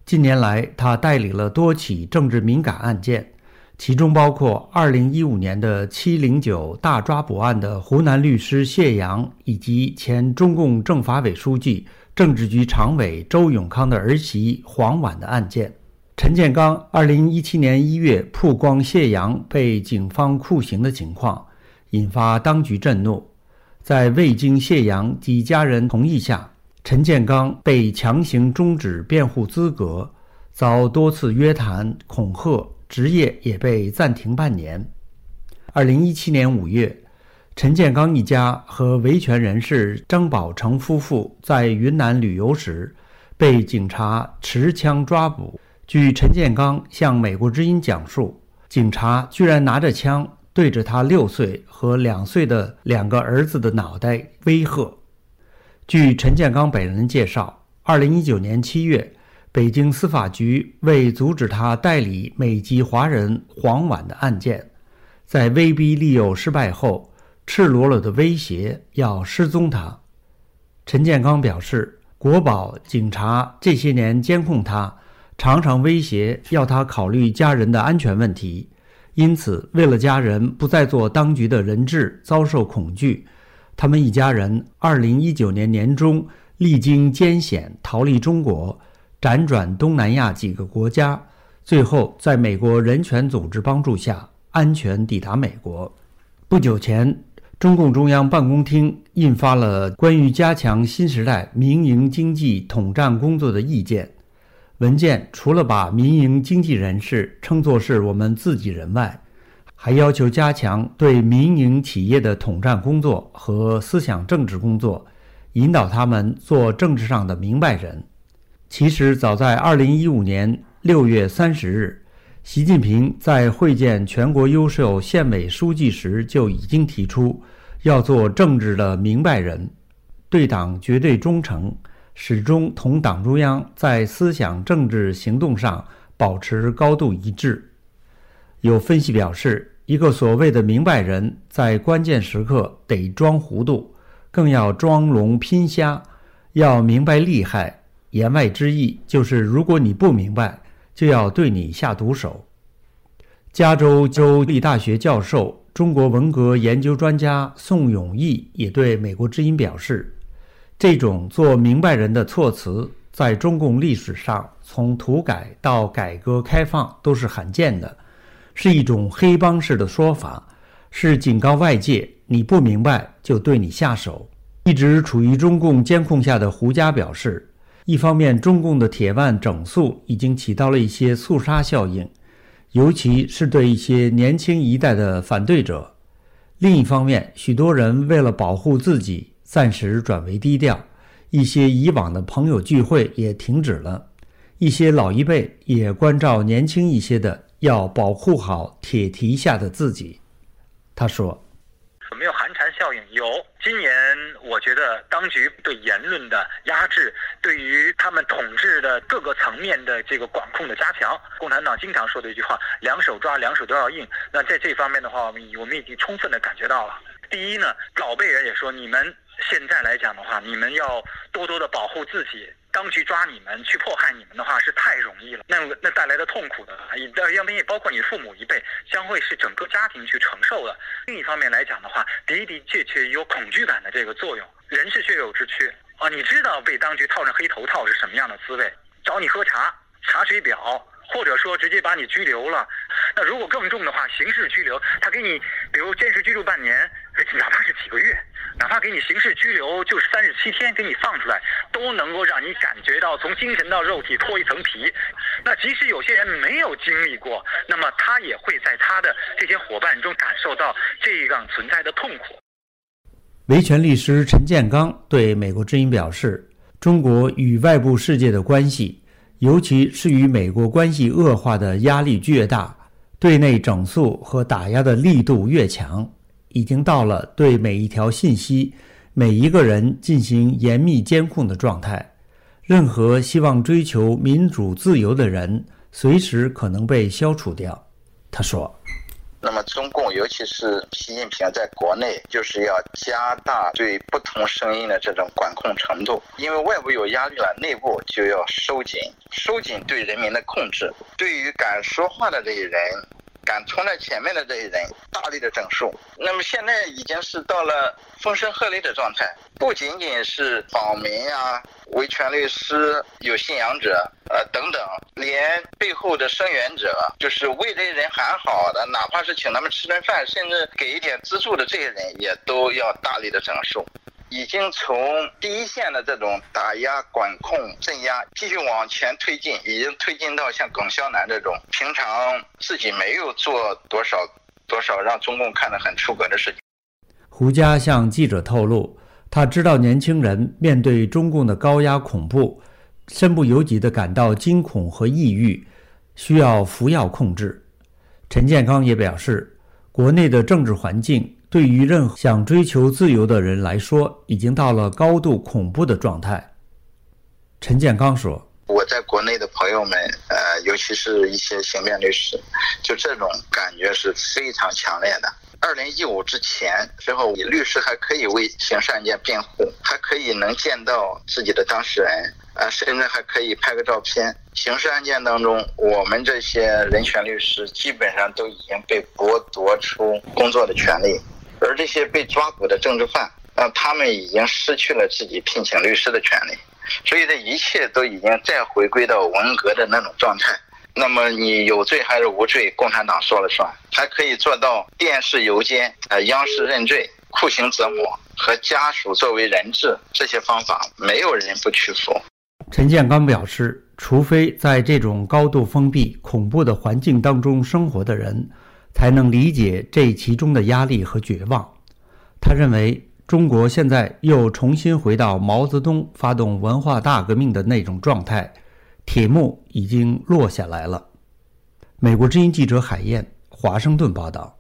近年来，他代理了多起政治敏感案件，其中包括二零一五年的七零九大抓捕案的湖南律师谢阳，以及前中共政法委书记、政治局常委周永康的儿媳黄婉的案件。陈建刚二零一七年一月曝光谢阳被警方酷刑的情况，引发当局震怒。在未经谢阳及家人同意下，陈建刚被强行终止辩护资格，遭多次约谈、恐吓，职业也被暂停半年。二零一七年五月，陈建刚一家和维权人士张宝成夫妇在云南旅游时，被警察持枪抓捕。据陈建刚向美国之音讲述，警察居然拿着枪对着他六岁和两岁的两个儿子的脑袋威吓。据陈建刚本人介绍，二零一九年七月，北京司法局为阻止他代理美籍华人黄婉的案件，在威逼利诱失败后，赤裸裸的威胁要失踪他。陈建刚表示，国保、警察这些年监控他，常常威胁要他考虑家人的安全问题，因此为了家人不再做当局的人质，遭受恐惧，他们一家人二零一九年年中历经艰险逃离中国，辗转东南亚几个国家，最后在美国人权组织帮助下安全抵达美国。不久前，中共中央办公厅印发了关于加强新时代民营经济统战工作的意见。文件除了把民营经济人士称作是我们自己人外，还要求加强对民营企业的统战工作和思想政治工作，引导他们做政治上的明白人。其实早在二零一五年六月三十日，习近平在会见全国优秀县委书记时就已经提出要做政治的明白人，对党绝对忠诚，始终同党中央在思想政治行动上保持高度一致。有分析表示，一个所谓的明白人在关键时刻得装糊涂，更要装聋拼瞎，要明白厉害。言外之意就是如果你不明白，就要对你下毒手。加州州立大学教授、中国文革研究专家宋永毅也对美国之音表示，这种做明白人的措辞在中共历史上从土改到改革开放都是罕见的，是一种黑帮式的说法，是警告外界你不明白就对你下手。一直处于中共监控下的胡佳表示，一方面中共的铁腕整肃已经起到了一些肃杀效应，尤其是对一些年轻一代的反对者。另一方面，许多人为了保护自己暂时转为低调，一些以往的朋友聚会也停止了，一些老一辈也关照年轻一些的要保护好铁蹄下的自己。他说， 有没有寒蝉效应？有。今年我觉得当局对言论的压制，对于他们统治的各个层面的这个管控的加强，共产党经常说的一句话，两手抓两手都要硬。那在这方面的话，我们我们已经充分的感觉到了。第一呢，老辈人也说，你们现在来讲的话，你们要多多的保护自己，当局抓你们去迫害你们的话是太容易了，那那带来的痛苦的，要不然也包括你父母一辈，将会是整个家庭去承受的。另一方面来讲的话，的的确确有恐惧感的这个作用，人是血肉之躯啊，你知道被当局套上黑头套是什么样的滋味，找你喝茶，查水表，或者说直接把你拘留了。那如果更重的话，刑事拘留，他给你比如监视居住半年，哪怕是几个月，哪怕给你刑事拘留就是三十七天，给你放出来，都能够让你感觉到从精神到肉体脱一层皮。那即使有些人没有经历过，那么他也会在他的这些伙伴中感受到这样存在的痛苦。 维权律师陈建刚对美国之音表示，中国与外部世界的关系，尤其是与美国关系恶化的压力越大，对内整肃和打压的力度越强，已经到了对每一条信息、每一个人进行严密监控的状态。任何希望追求民主自由的人，随时可能被消除掉。他说， 那么中共尤其是习近平在国内就是要加大对不同声音的这种管控程度，因为外部有压力了，内部就要收紧，收紧对人民的控制，对于敢说话的这些人，敢冲在前面的这些人大力的整肃。那么现在已经是到了风声鹤唳的状态，不仅仅是访民啊、维权律师、有信仰者呃等等，连背后的声援者，就是为这些人喊好的，哪怕是请他们吃顿饭，甚至给一点资助的这些人，也都要大力的整肃。已经从第一线的这种打压、管控、镇压，继续往前推进，已经推进到像耿肖南这种平常自己没有做多少多少让中共看得很出格的事情。 胡佳向记者透露，他知道年轻人面对中共的高压恐怖，身不由己地感到惊恐和抑郁，需要服药控制。陈建刚也表示，国内的政治环境对于任何想追求自由的人来说，已经到了高度恐怖的状态。陈建刚说， 我在国内的朋友们呃，尤其是一些刑辩律师，就这种感觉是非常强烈的。二零一五之前之后，律师还可以为刑事案件辩护，还可以能见到自己的当事人，呃，甚至还可以拍个照片。刑事案件当中，我们这些人权律师基本上都已经被剥夺出工作的权利，而这些被抓捕的政治犯，呃，他们已经失去了自己聘请律师的权利，所以这一切都已经再回归到文革的那种状态。那么你有罪还是无罪，共产党说了算，还可以做到电视邮监、呃央视认罪、酷刑折磨和家属作为人质，这些方法没有人不屈服。 陈建刚表示，除非在这种高度封闭、恐怖的环境当中生活的人，才能理解这其中的压力和绝望。他认为，中国现在又重新回到毛泽东发动文化大革命的那种状态，铁幕已经落下来了。美国之音记者海燕，华盛顿报道。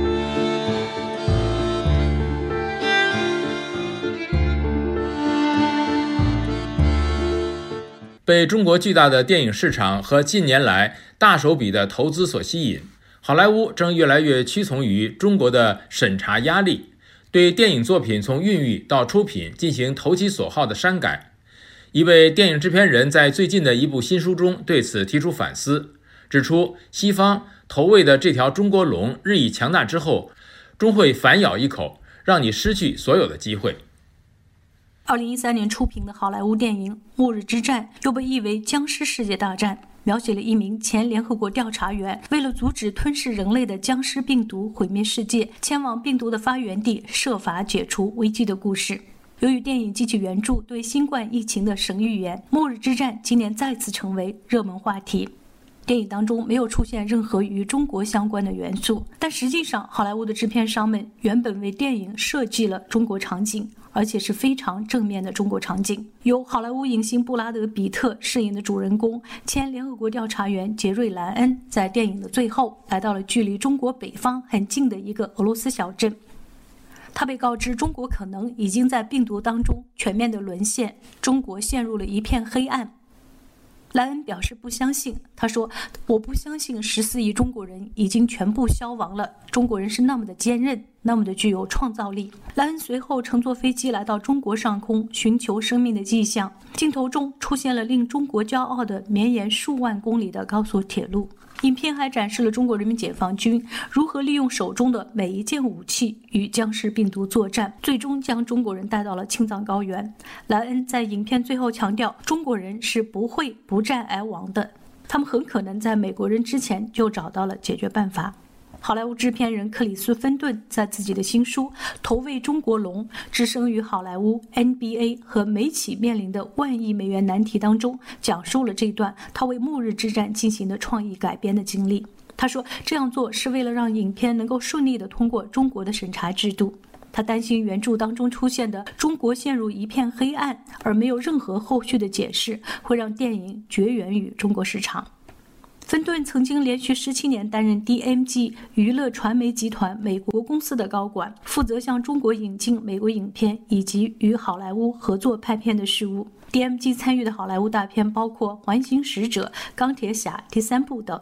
被中国巨大的电影市场和近年来大手笔的投资所吸引，好莱坞正越来越屈从于中国的审查压力，对电影作品从孕育到出品进行投其所好的删改。一位电影制片人在最近的一部新书中对此提出反思，指出西方投喂的这条中国龙日益强大之后，终会反咬一口，让你失去所有的机会。 二零一三年出品的好莱坞电影《末日之战》又被译为《僵尸世界大战》，描写了一名前联合国调查员为了阻止吞噬人类的僵尸病毒毁灭世界，前往病毒的发源地设法解除危机的故事。由于电影激起原著对新冠疫情的神预言，《末日之战》今年再次成为热门话题。电影当中没有出现任何与中国相关的元素，但实际上好莱坞的制片商们原本为电影设计了中国场景，而且是非常正面的中国场景。由好莱坞影星布拉德·彼特饰演的主人公前联合国调查员杰瑞·莱恩，在电影的最后来到了距离中国北方很近的一个俄罗斯小镇。他被告知中国可能已经在病毒当中全面的沦陷，中国陷入了一片黑暗。莱恩表示不相信，他说：“我不相信十四亿中国人已经全部消亡了，中国人是那么的坚韧，那么的具有创造力。”莱恩随后乘坐飞机来到中国上空，寻求生命的迹象。镜头中出现了令中国骄傲的绵延数万公里的高速铁路。影片还展示了中国人民解放军如何利用手中的每一件武器与僵尸病毒作战，最终将中国人带到了青藏高原。莱恩在影片最后强调，中国人是不会不战而亡的，他们很可能在美国人之前就找到了解决办法。好莱坞制片人克里斯·芬顿在自己的新书《投喂中国龙：置身于好莱坞、N B A 和美企面临的万亿美元难题》当中，讲述了这段他为《末日之战》进行的创意改编的经历。他说，这样做是为了让影片能够顺利地通过中国的审查制度。他担心原著当中出现的中国陷入一片黑暗而没有任何后续的解释，会让电影绝缘于中国市场。芬顿曾经连续十七年担任 D M G 娱乐传媒集团美国公司的高管，负责向中国引进美国影片以及与好莱坞合作拍片的事务。D M G 参与的好莱坞大片包括《环形使者》、《钢铁侠》第三部等。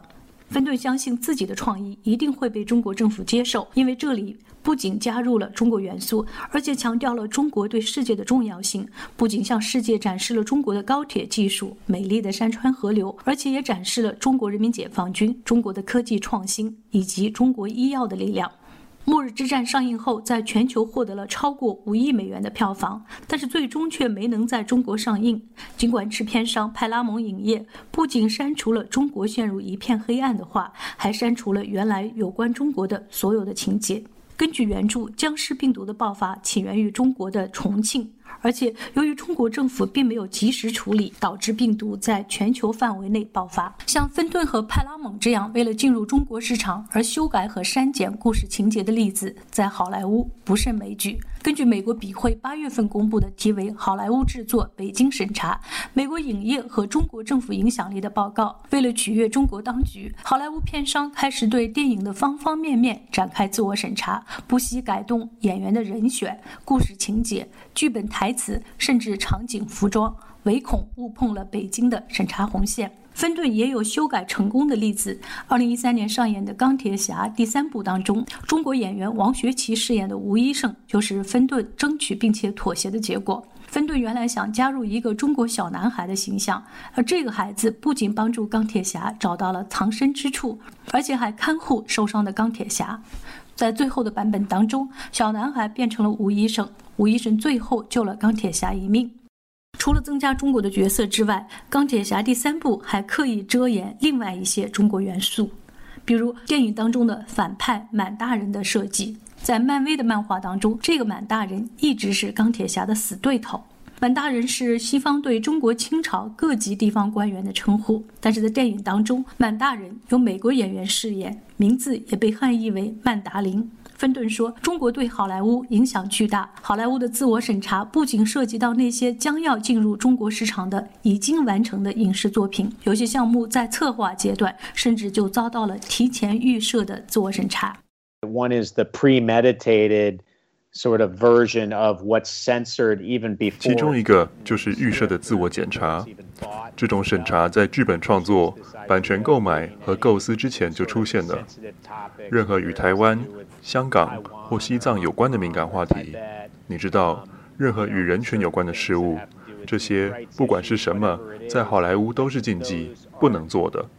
芬顿相信自己的创意一定会被中国政府接受，因为这里不仅加入了中国元素，而且强调了中国对世界的重要性，不仅向世界展示了中国的高铁技术、美丽的山川河流，而且也展示了中国人民解放军、中国的科技创新以及中国医药的力量。末日之战上映后，在全球获得了超过五亿美元的票房，但是最终却没能在中国上映。尽管制片商派拉蒙影业不仅删除了中国陷入一片黑暗的话，还删除了原来有关中国的所有的情节。根据原著，僵尸病毒的爆发起源于中国的重庆，而且由于中国政府并没有及时处理，导致病毒在全球范围内爆发。像芬顿和派拉蒙这样为了进入中国市场而修改和删减故事情节的例子，在好莱坞不胜枚举。根据美国笔会八月份公布的题为《好莱坞制作北京审查：美国影业和中国政府影响力》的报告，为了取悦中国当局，好莱坞片商开始对电影的方方面面展开自我审查，不惜改动演员的人选、故事情节、剧本台词，甚至场景服装，唯恐误碰了北京的审查红线。芬顿也有修改成功的例子。二零一三年上演的《钢铁侠》第三部当中，中国演员王学圻饰演的吴医生就是芬顿争取并且妥协的结果。芬顿原来想加入一个中国小男孩的形象，而这个孩子不仅帮助钢铁侠找到了藏身之处，而且还看护受伤的钢铁侠。在最后的版本当中，小男孩变成了吴医生，吴医生最后救了钢铁侠一命。除了增加中国的角色之外，钢铁侠第三部还刻意遮掩另外一些中国元素，比如电影当中的反派满大人的设计。在漫威的漫画当中，这个满大人一直是钢铁侠的死对头。满大人是西方对中国清朝各级地方官员的称呼，但是在电影当中，满大人由美国演员饰演，名字也被汉译为曼达林。芬顿说，中国对好莱坞影响巨大，好莱坞的自我审查不仅涉及到那些将要进入中国市场的已经完成的影视作品，有些项目在策划阶段甚至就遭到了提前预设的自我审查。 One is the premeditated sort of version of what's censored even before. 其中一个就是预设的自我检查，这种审查在剧本创作、版权购买和构思之前就出现了。任何与台湾、香港或西藏有关的敏感话题，你知道，任何与人权有关的事物，这些不管是什么，在好莱坞都是禁忌，不能做的。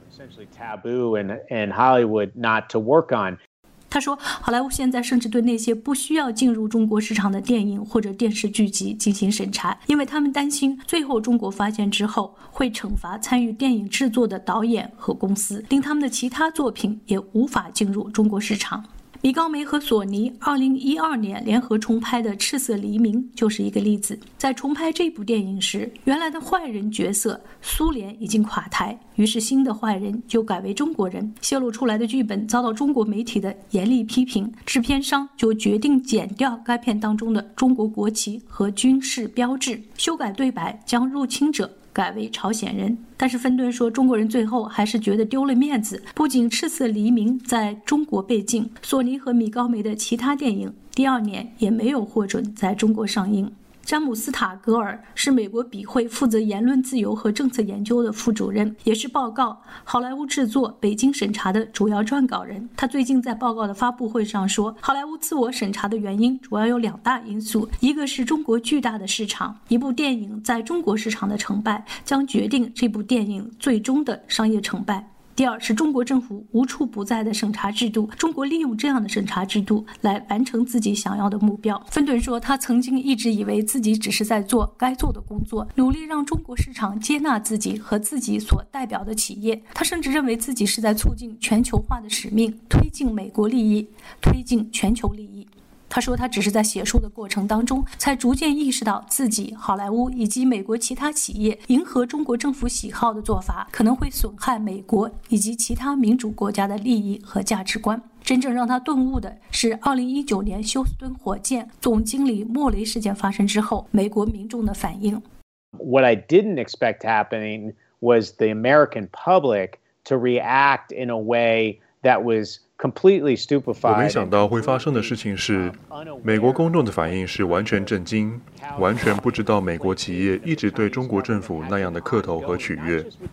他说，好莱坞现在甚至对那些不需要进入中国市场的电影或者电视剧集进行审查，因为他们担心最后中国发现之后会惩罚参与电影制作的导演和公司，令他们的其他作品也无法进入中国市场。米高梅和索尼二零一二年联合重拍的《赤色黎明》就是一个例子。在重拍这部电影时，原来的坏人角色苏联已经垮台，于是新的坏人就改为中国人。泄露出来的剧本遭到中国媒体的严厉批评，制片商就决定剪掉该片当中的中国国旗和军事标志，修改对白，将入侵者改为朝鲜人。但是芬顿说，中国人最后还是觉得丢了面子，不仅《赤色黎明》在中国被禁，索尼和米高梅的其他电影第二年也没有获准在中国上映。詹姆斯·塔格尔是美国笔会负责言论自由和政策研究的副主任，也是报告《好莱坞制作北京审查》的主要撰稿人。他最近在报告的发布会上说，好莱坞自我审查的原因主要有两大因素，一个是中国巨大的市场，一部电影在中国市场的成败将决定这部电影最终的商业成败。第二是中国政府无处不在的审查制度，中国利用这样的审查制度来完成自己想要的目标。芬顿说，他曾经一直以为自己只是在做该做的工作，努力让中国市场接纳自己和自己所代表的企业。他甚至认为自己是在促进全球化的使命，推进美国利益，推进全球利益。他说，他只是在写书的过程当中，才逐渐意识到自己、好莱坞以及美国其他企业迎合中国政府喜好的做法，可能会损害美国以及其他民主国家的利益和价值观。真正让他顿悟的是二零一九年休斯敦火箭总经理莫雷事件发生之后，美国民众的反应。 What I didn't expect happening was the American public to react in a way that was completely stupefied. 我没想到会发生的事情是，美国公众的反应是完全震惊，完全不知道美国企业一直对中国政府那样的客头和取悦。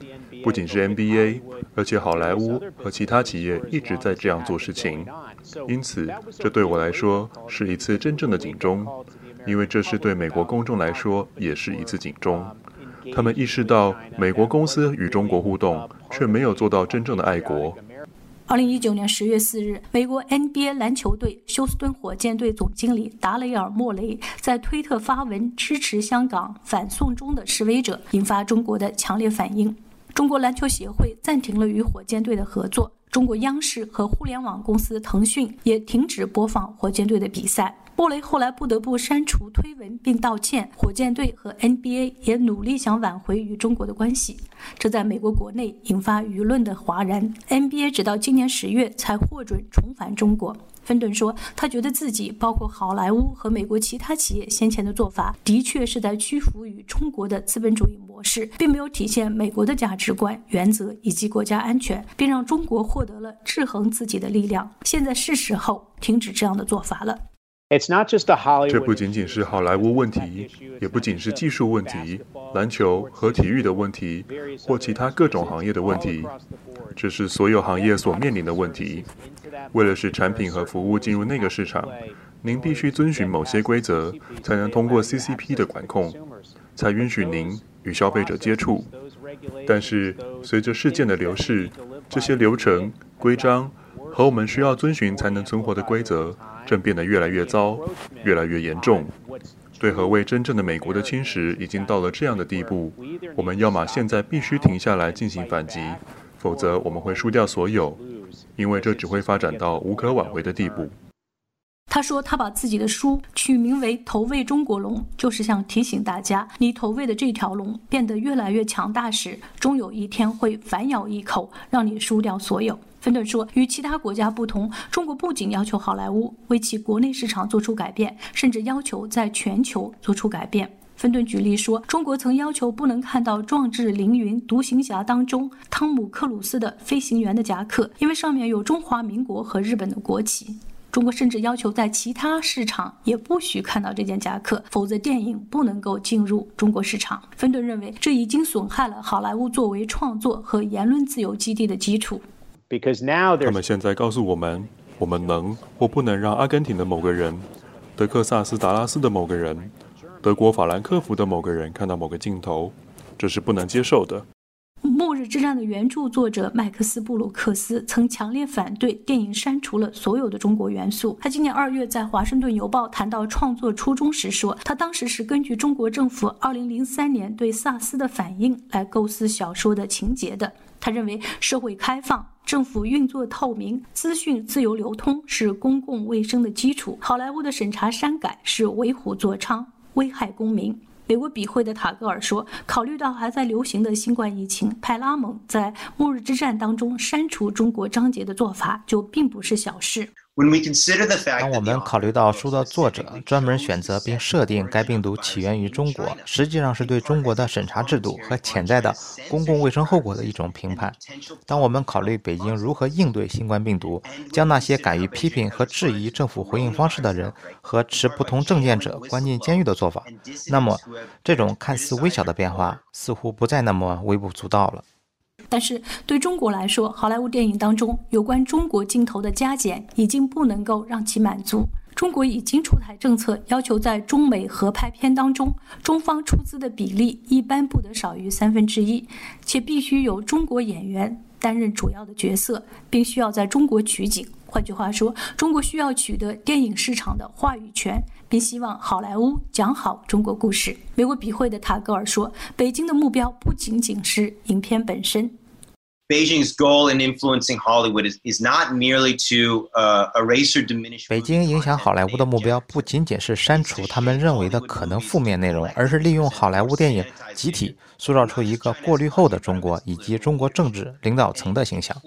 不仅是 N B A， 而且好莱坞和其他企业一直在这样做事情。因此，这对我来说是一次真正的警钟，因为这是对美国公众来说也是一次警钟。他们意识到美国公司与中国互动，却没有做到真正的爱国。 二零一九年十月四日，美国 N B A 篮球队休斯敦火箭队总经理达雷尔·莫雷在推特发文支持香港反送中的示威者，引发中国的强烈反应。中国篮球协会暂停了与火箭队的合作，中国央视和互联网公司腾讯也停止播放火箭队的比赛。莫雷后来不得不删除推文并道歉，火箭队和 N B A 也努力想挽回与中国的关系，这在美国国内引发舆论的哗然。 N B A 直到今年十月才获准重返中国。芬顿说，他觉得自己包括好莱坞和美国其他企业先前的做法的确是在屈服于中国的资本主义模式，并没有体现美国的价值观、原则以及国家安全，并让中国获得了制衡自己的力量。现在是时候停止这样的做法了。 这不仅仅是好莱坞问题，也不仅是技术问题、篮球和体育的问题，或其他各种行业的问题，这是所有行业所面临的问题。为了使产品和服务进入那个市场，您必须遵循某些规则，才能通过 C C P 的管控，才允许您与消费者接触。但是，随着事件的流逝，这些流程、规章和我们需要遵循才能存活的规则正变得越来越糟，越来越严重。对何谓真正的美国的侵蚀已经到了这样的地步，我们要么现在必须停下来进行反击，否则我们会输掉所有，因为这只会发展到无可挽回的地步。 他说他把自己的书取名为投喂中国龙，就是想提醒大家，你投喂的这条龙变得越来越强大时，终有一天会反咬一口，让你输掉所有。芬顿说，与其他国家不同，中国不仅要求好莱坞为其国内市场做出改变，甚至要求在全球做出改变。芬顿举例说，中国曾要求不能看到《壮志凌云》独行侠当中汤姆克鲁斯的飞行员的夹克，因为上面有中华民国和日本的国旗。中国甚至要求在其他市场也不许看到这件夹克，否则电影不能够进入中国市场。芬顿认为，这已经损害了好莱坞作为创作和言论自由基地的基础。 他们现在告诉我们，我们能或不能让阿根廷的某个人、德克萨斯达拉斯的某个人、德国法兰克福的某个人看到某个镜头，这是不能接受的。 末日之战的原著作者麦克斯·布鲁克斯曾强烈反对电影删除了所有的中国元素。他今年二月在《华盛顿邮报》谈到创作初衷时说，他当时是根据中国政府二零零三年对萨斯的反应来构思小说的情节的。他认为社会开放、政府运作透明、资讯自由流通是公共卫生的基础，好莱坞的审查删改是为虎作伥，危害公民。美国笔会的塔格尔说，考虑到还在流行的新冠疫情，派拉蒙在末日之战当中删除中国章节的做法就并不是小事。 当我们考虑到书的作者专门选择并设定该病毒起源于中国，实际上是对中国的审查制度和潜在的公共卫生后果的一种评判。当我们考虑北京如何应对新冠病毒，将那些敢于批评和质疑政府回应方式的人和持不同政见者关进监狱的做法，那么这种看似微小的变化似乎不再那么微不足道了。 但是对中国来说，好莱坞电影当中有关中国镜头的加减已经不能够让其满足。中国已经出台政策，要求在中美合拍片当中，中方出资的比例一般不得少于三分之一，且必须有中国演员担任主要的角色，并需要在中国取景。换句话说，中国需要取得电影市场的话语权，并希望好莱坞讲好中国故事。美国笔会的塔格尔说，北京的目标不仅仅是影片本身。 Beijing's goal in influencing Hollywood is, is not merely to uh, erase or diminish. 北京影响好莱坞的目标不仅仅是删除他们认为的可能负面内容，而是利用好莱坞电影集体塑造出一个过滤后的中国以及中国政治领导层的形象。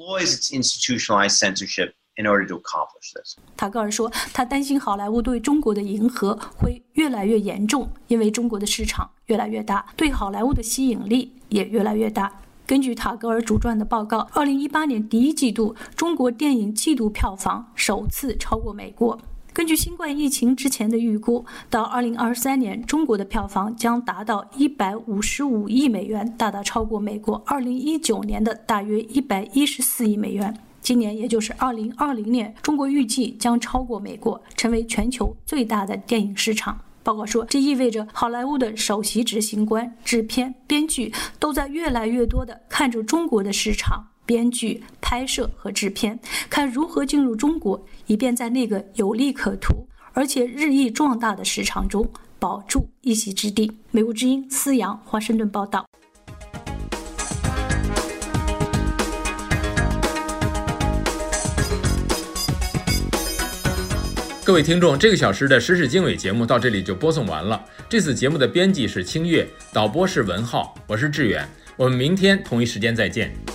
塔格尔说，他担心好莱坞对中国的迎合会越来越严重，因为中国的市场越来越大，对好莱坞的吸引力也越来越大。根据塔格尔主撰的报告，二零一八年第一季度中国电影季度票房首次超过美国。 根据新冠疫情之前的预估，到二零二三年，中国的票房将达到一百五十五亿美元，大大超过美国二零一九年的大约一百一十四亿美元。今年，也就是二零二零年，中国预计将超过美国，成为全球最大的电影市场。报告说，这意味着好莱坞的首席执行官、制片、编剧都在越来越多地看着中国的市场，编剧、拍摄和制片，看如何进入中国，以便在那个有利可图而且日益壮大的市场中保住一席之地。美国之音思阳华盛顿报道。 各位听众，这个小时的时事经纬节目到这里就播送完了。这次节目的编辑是清月，导播是文浩，我是志远。我们明天同一时间再见。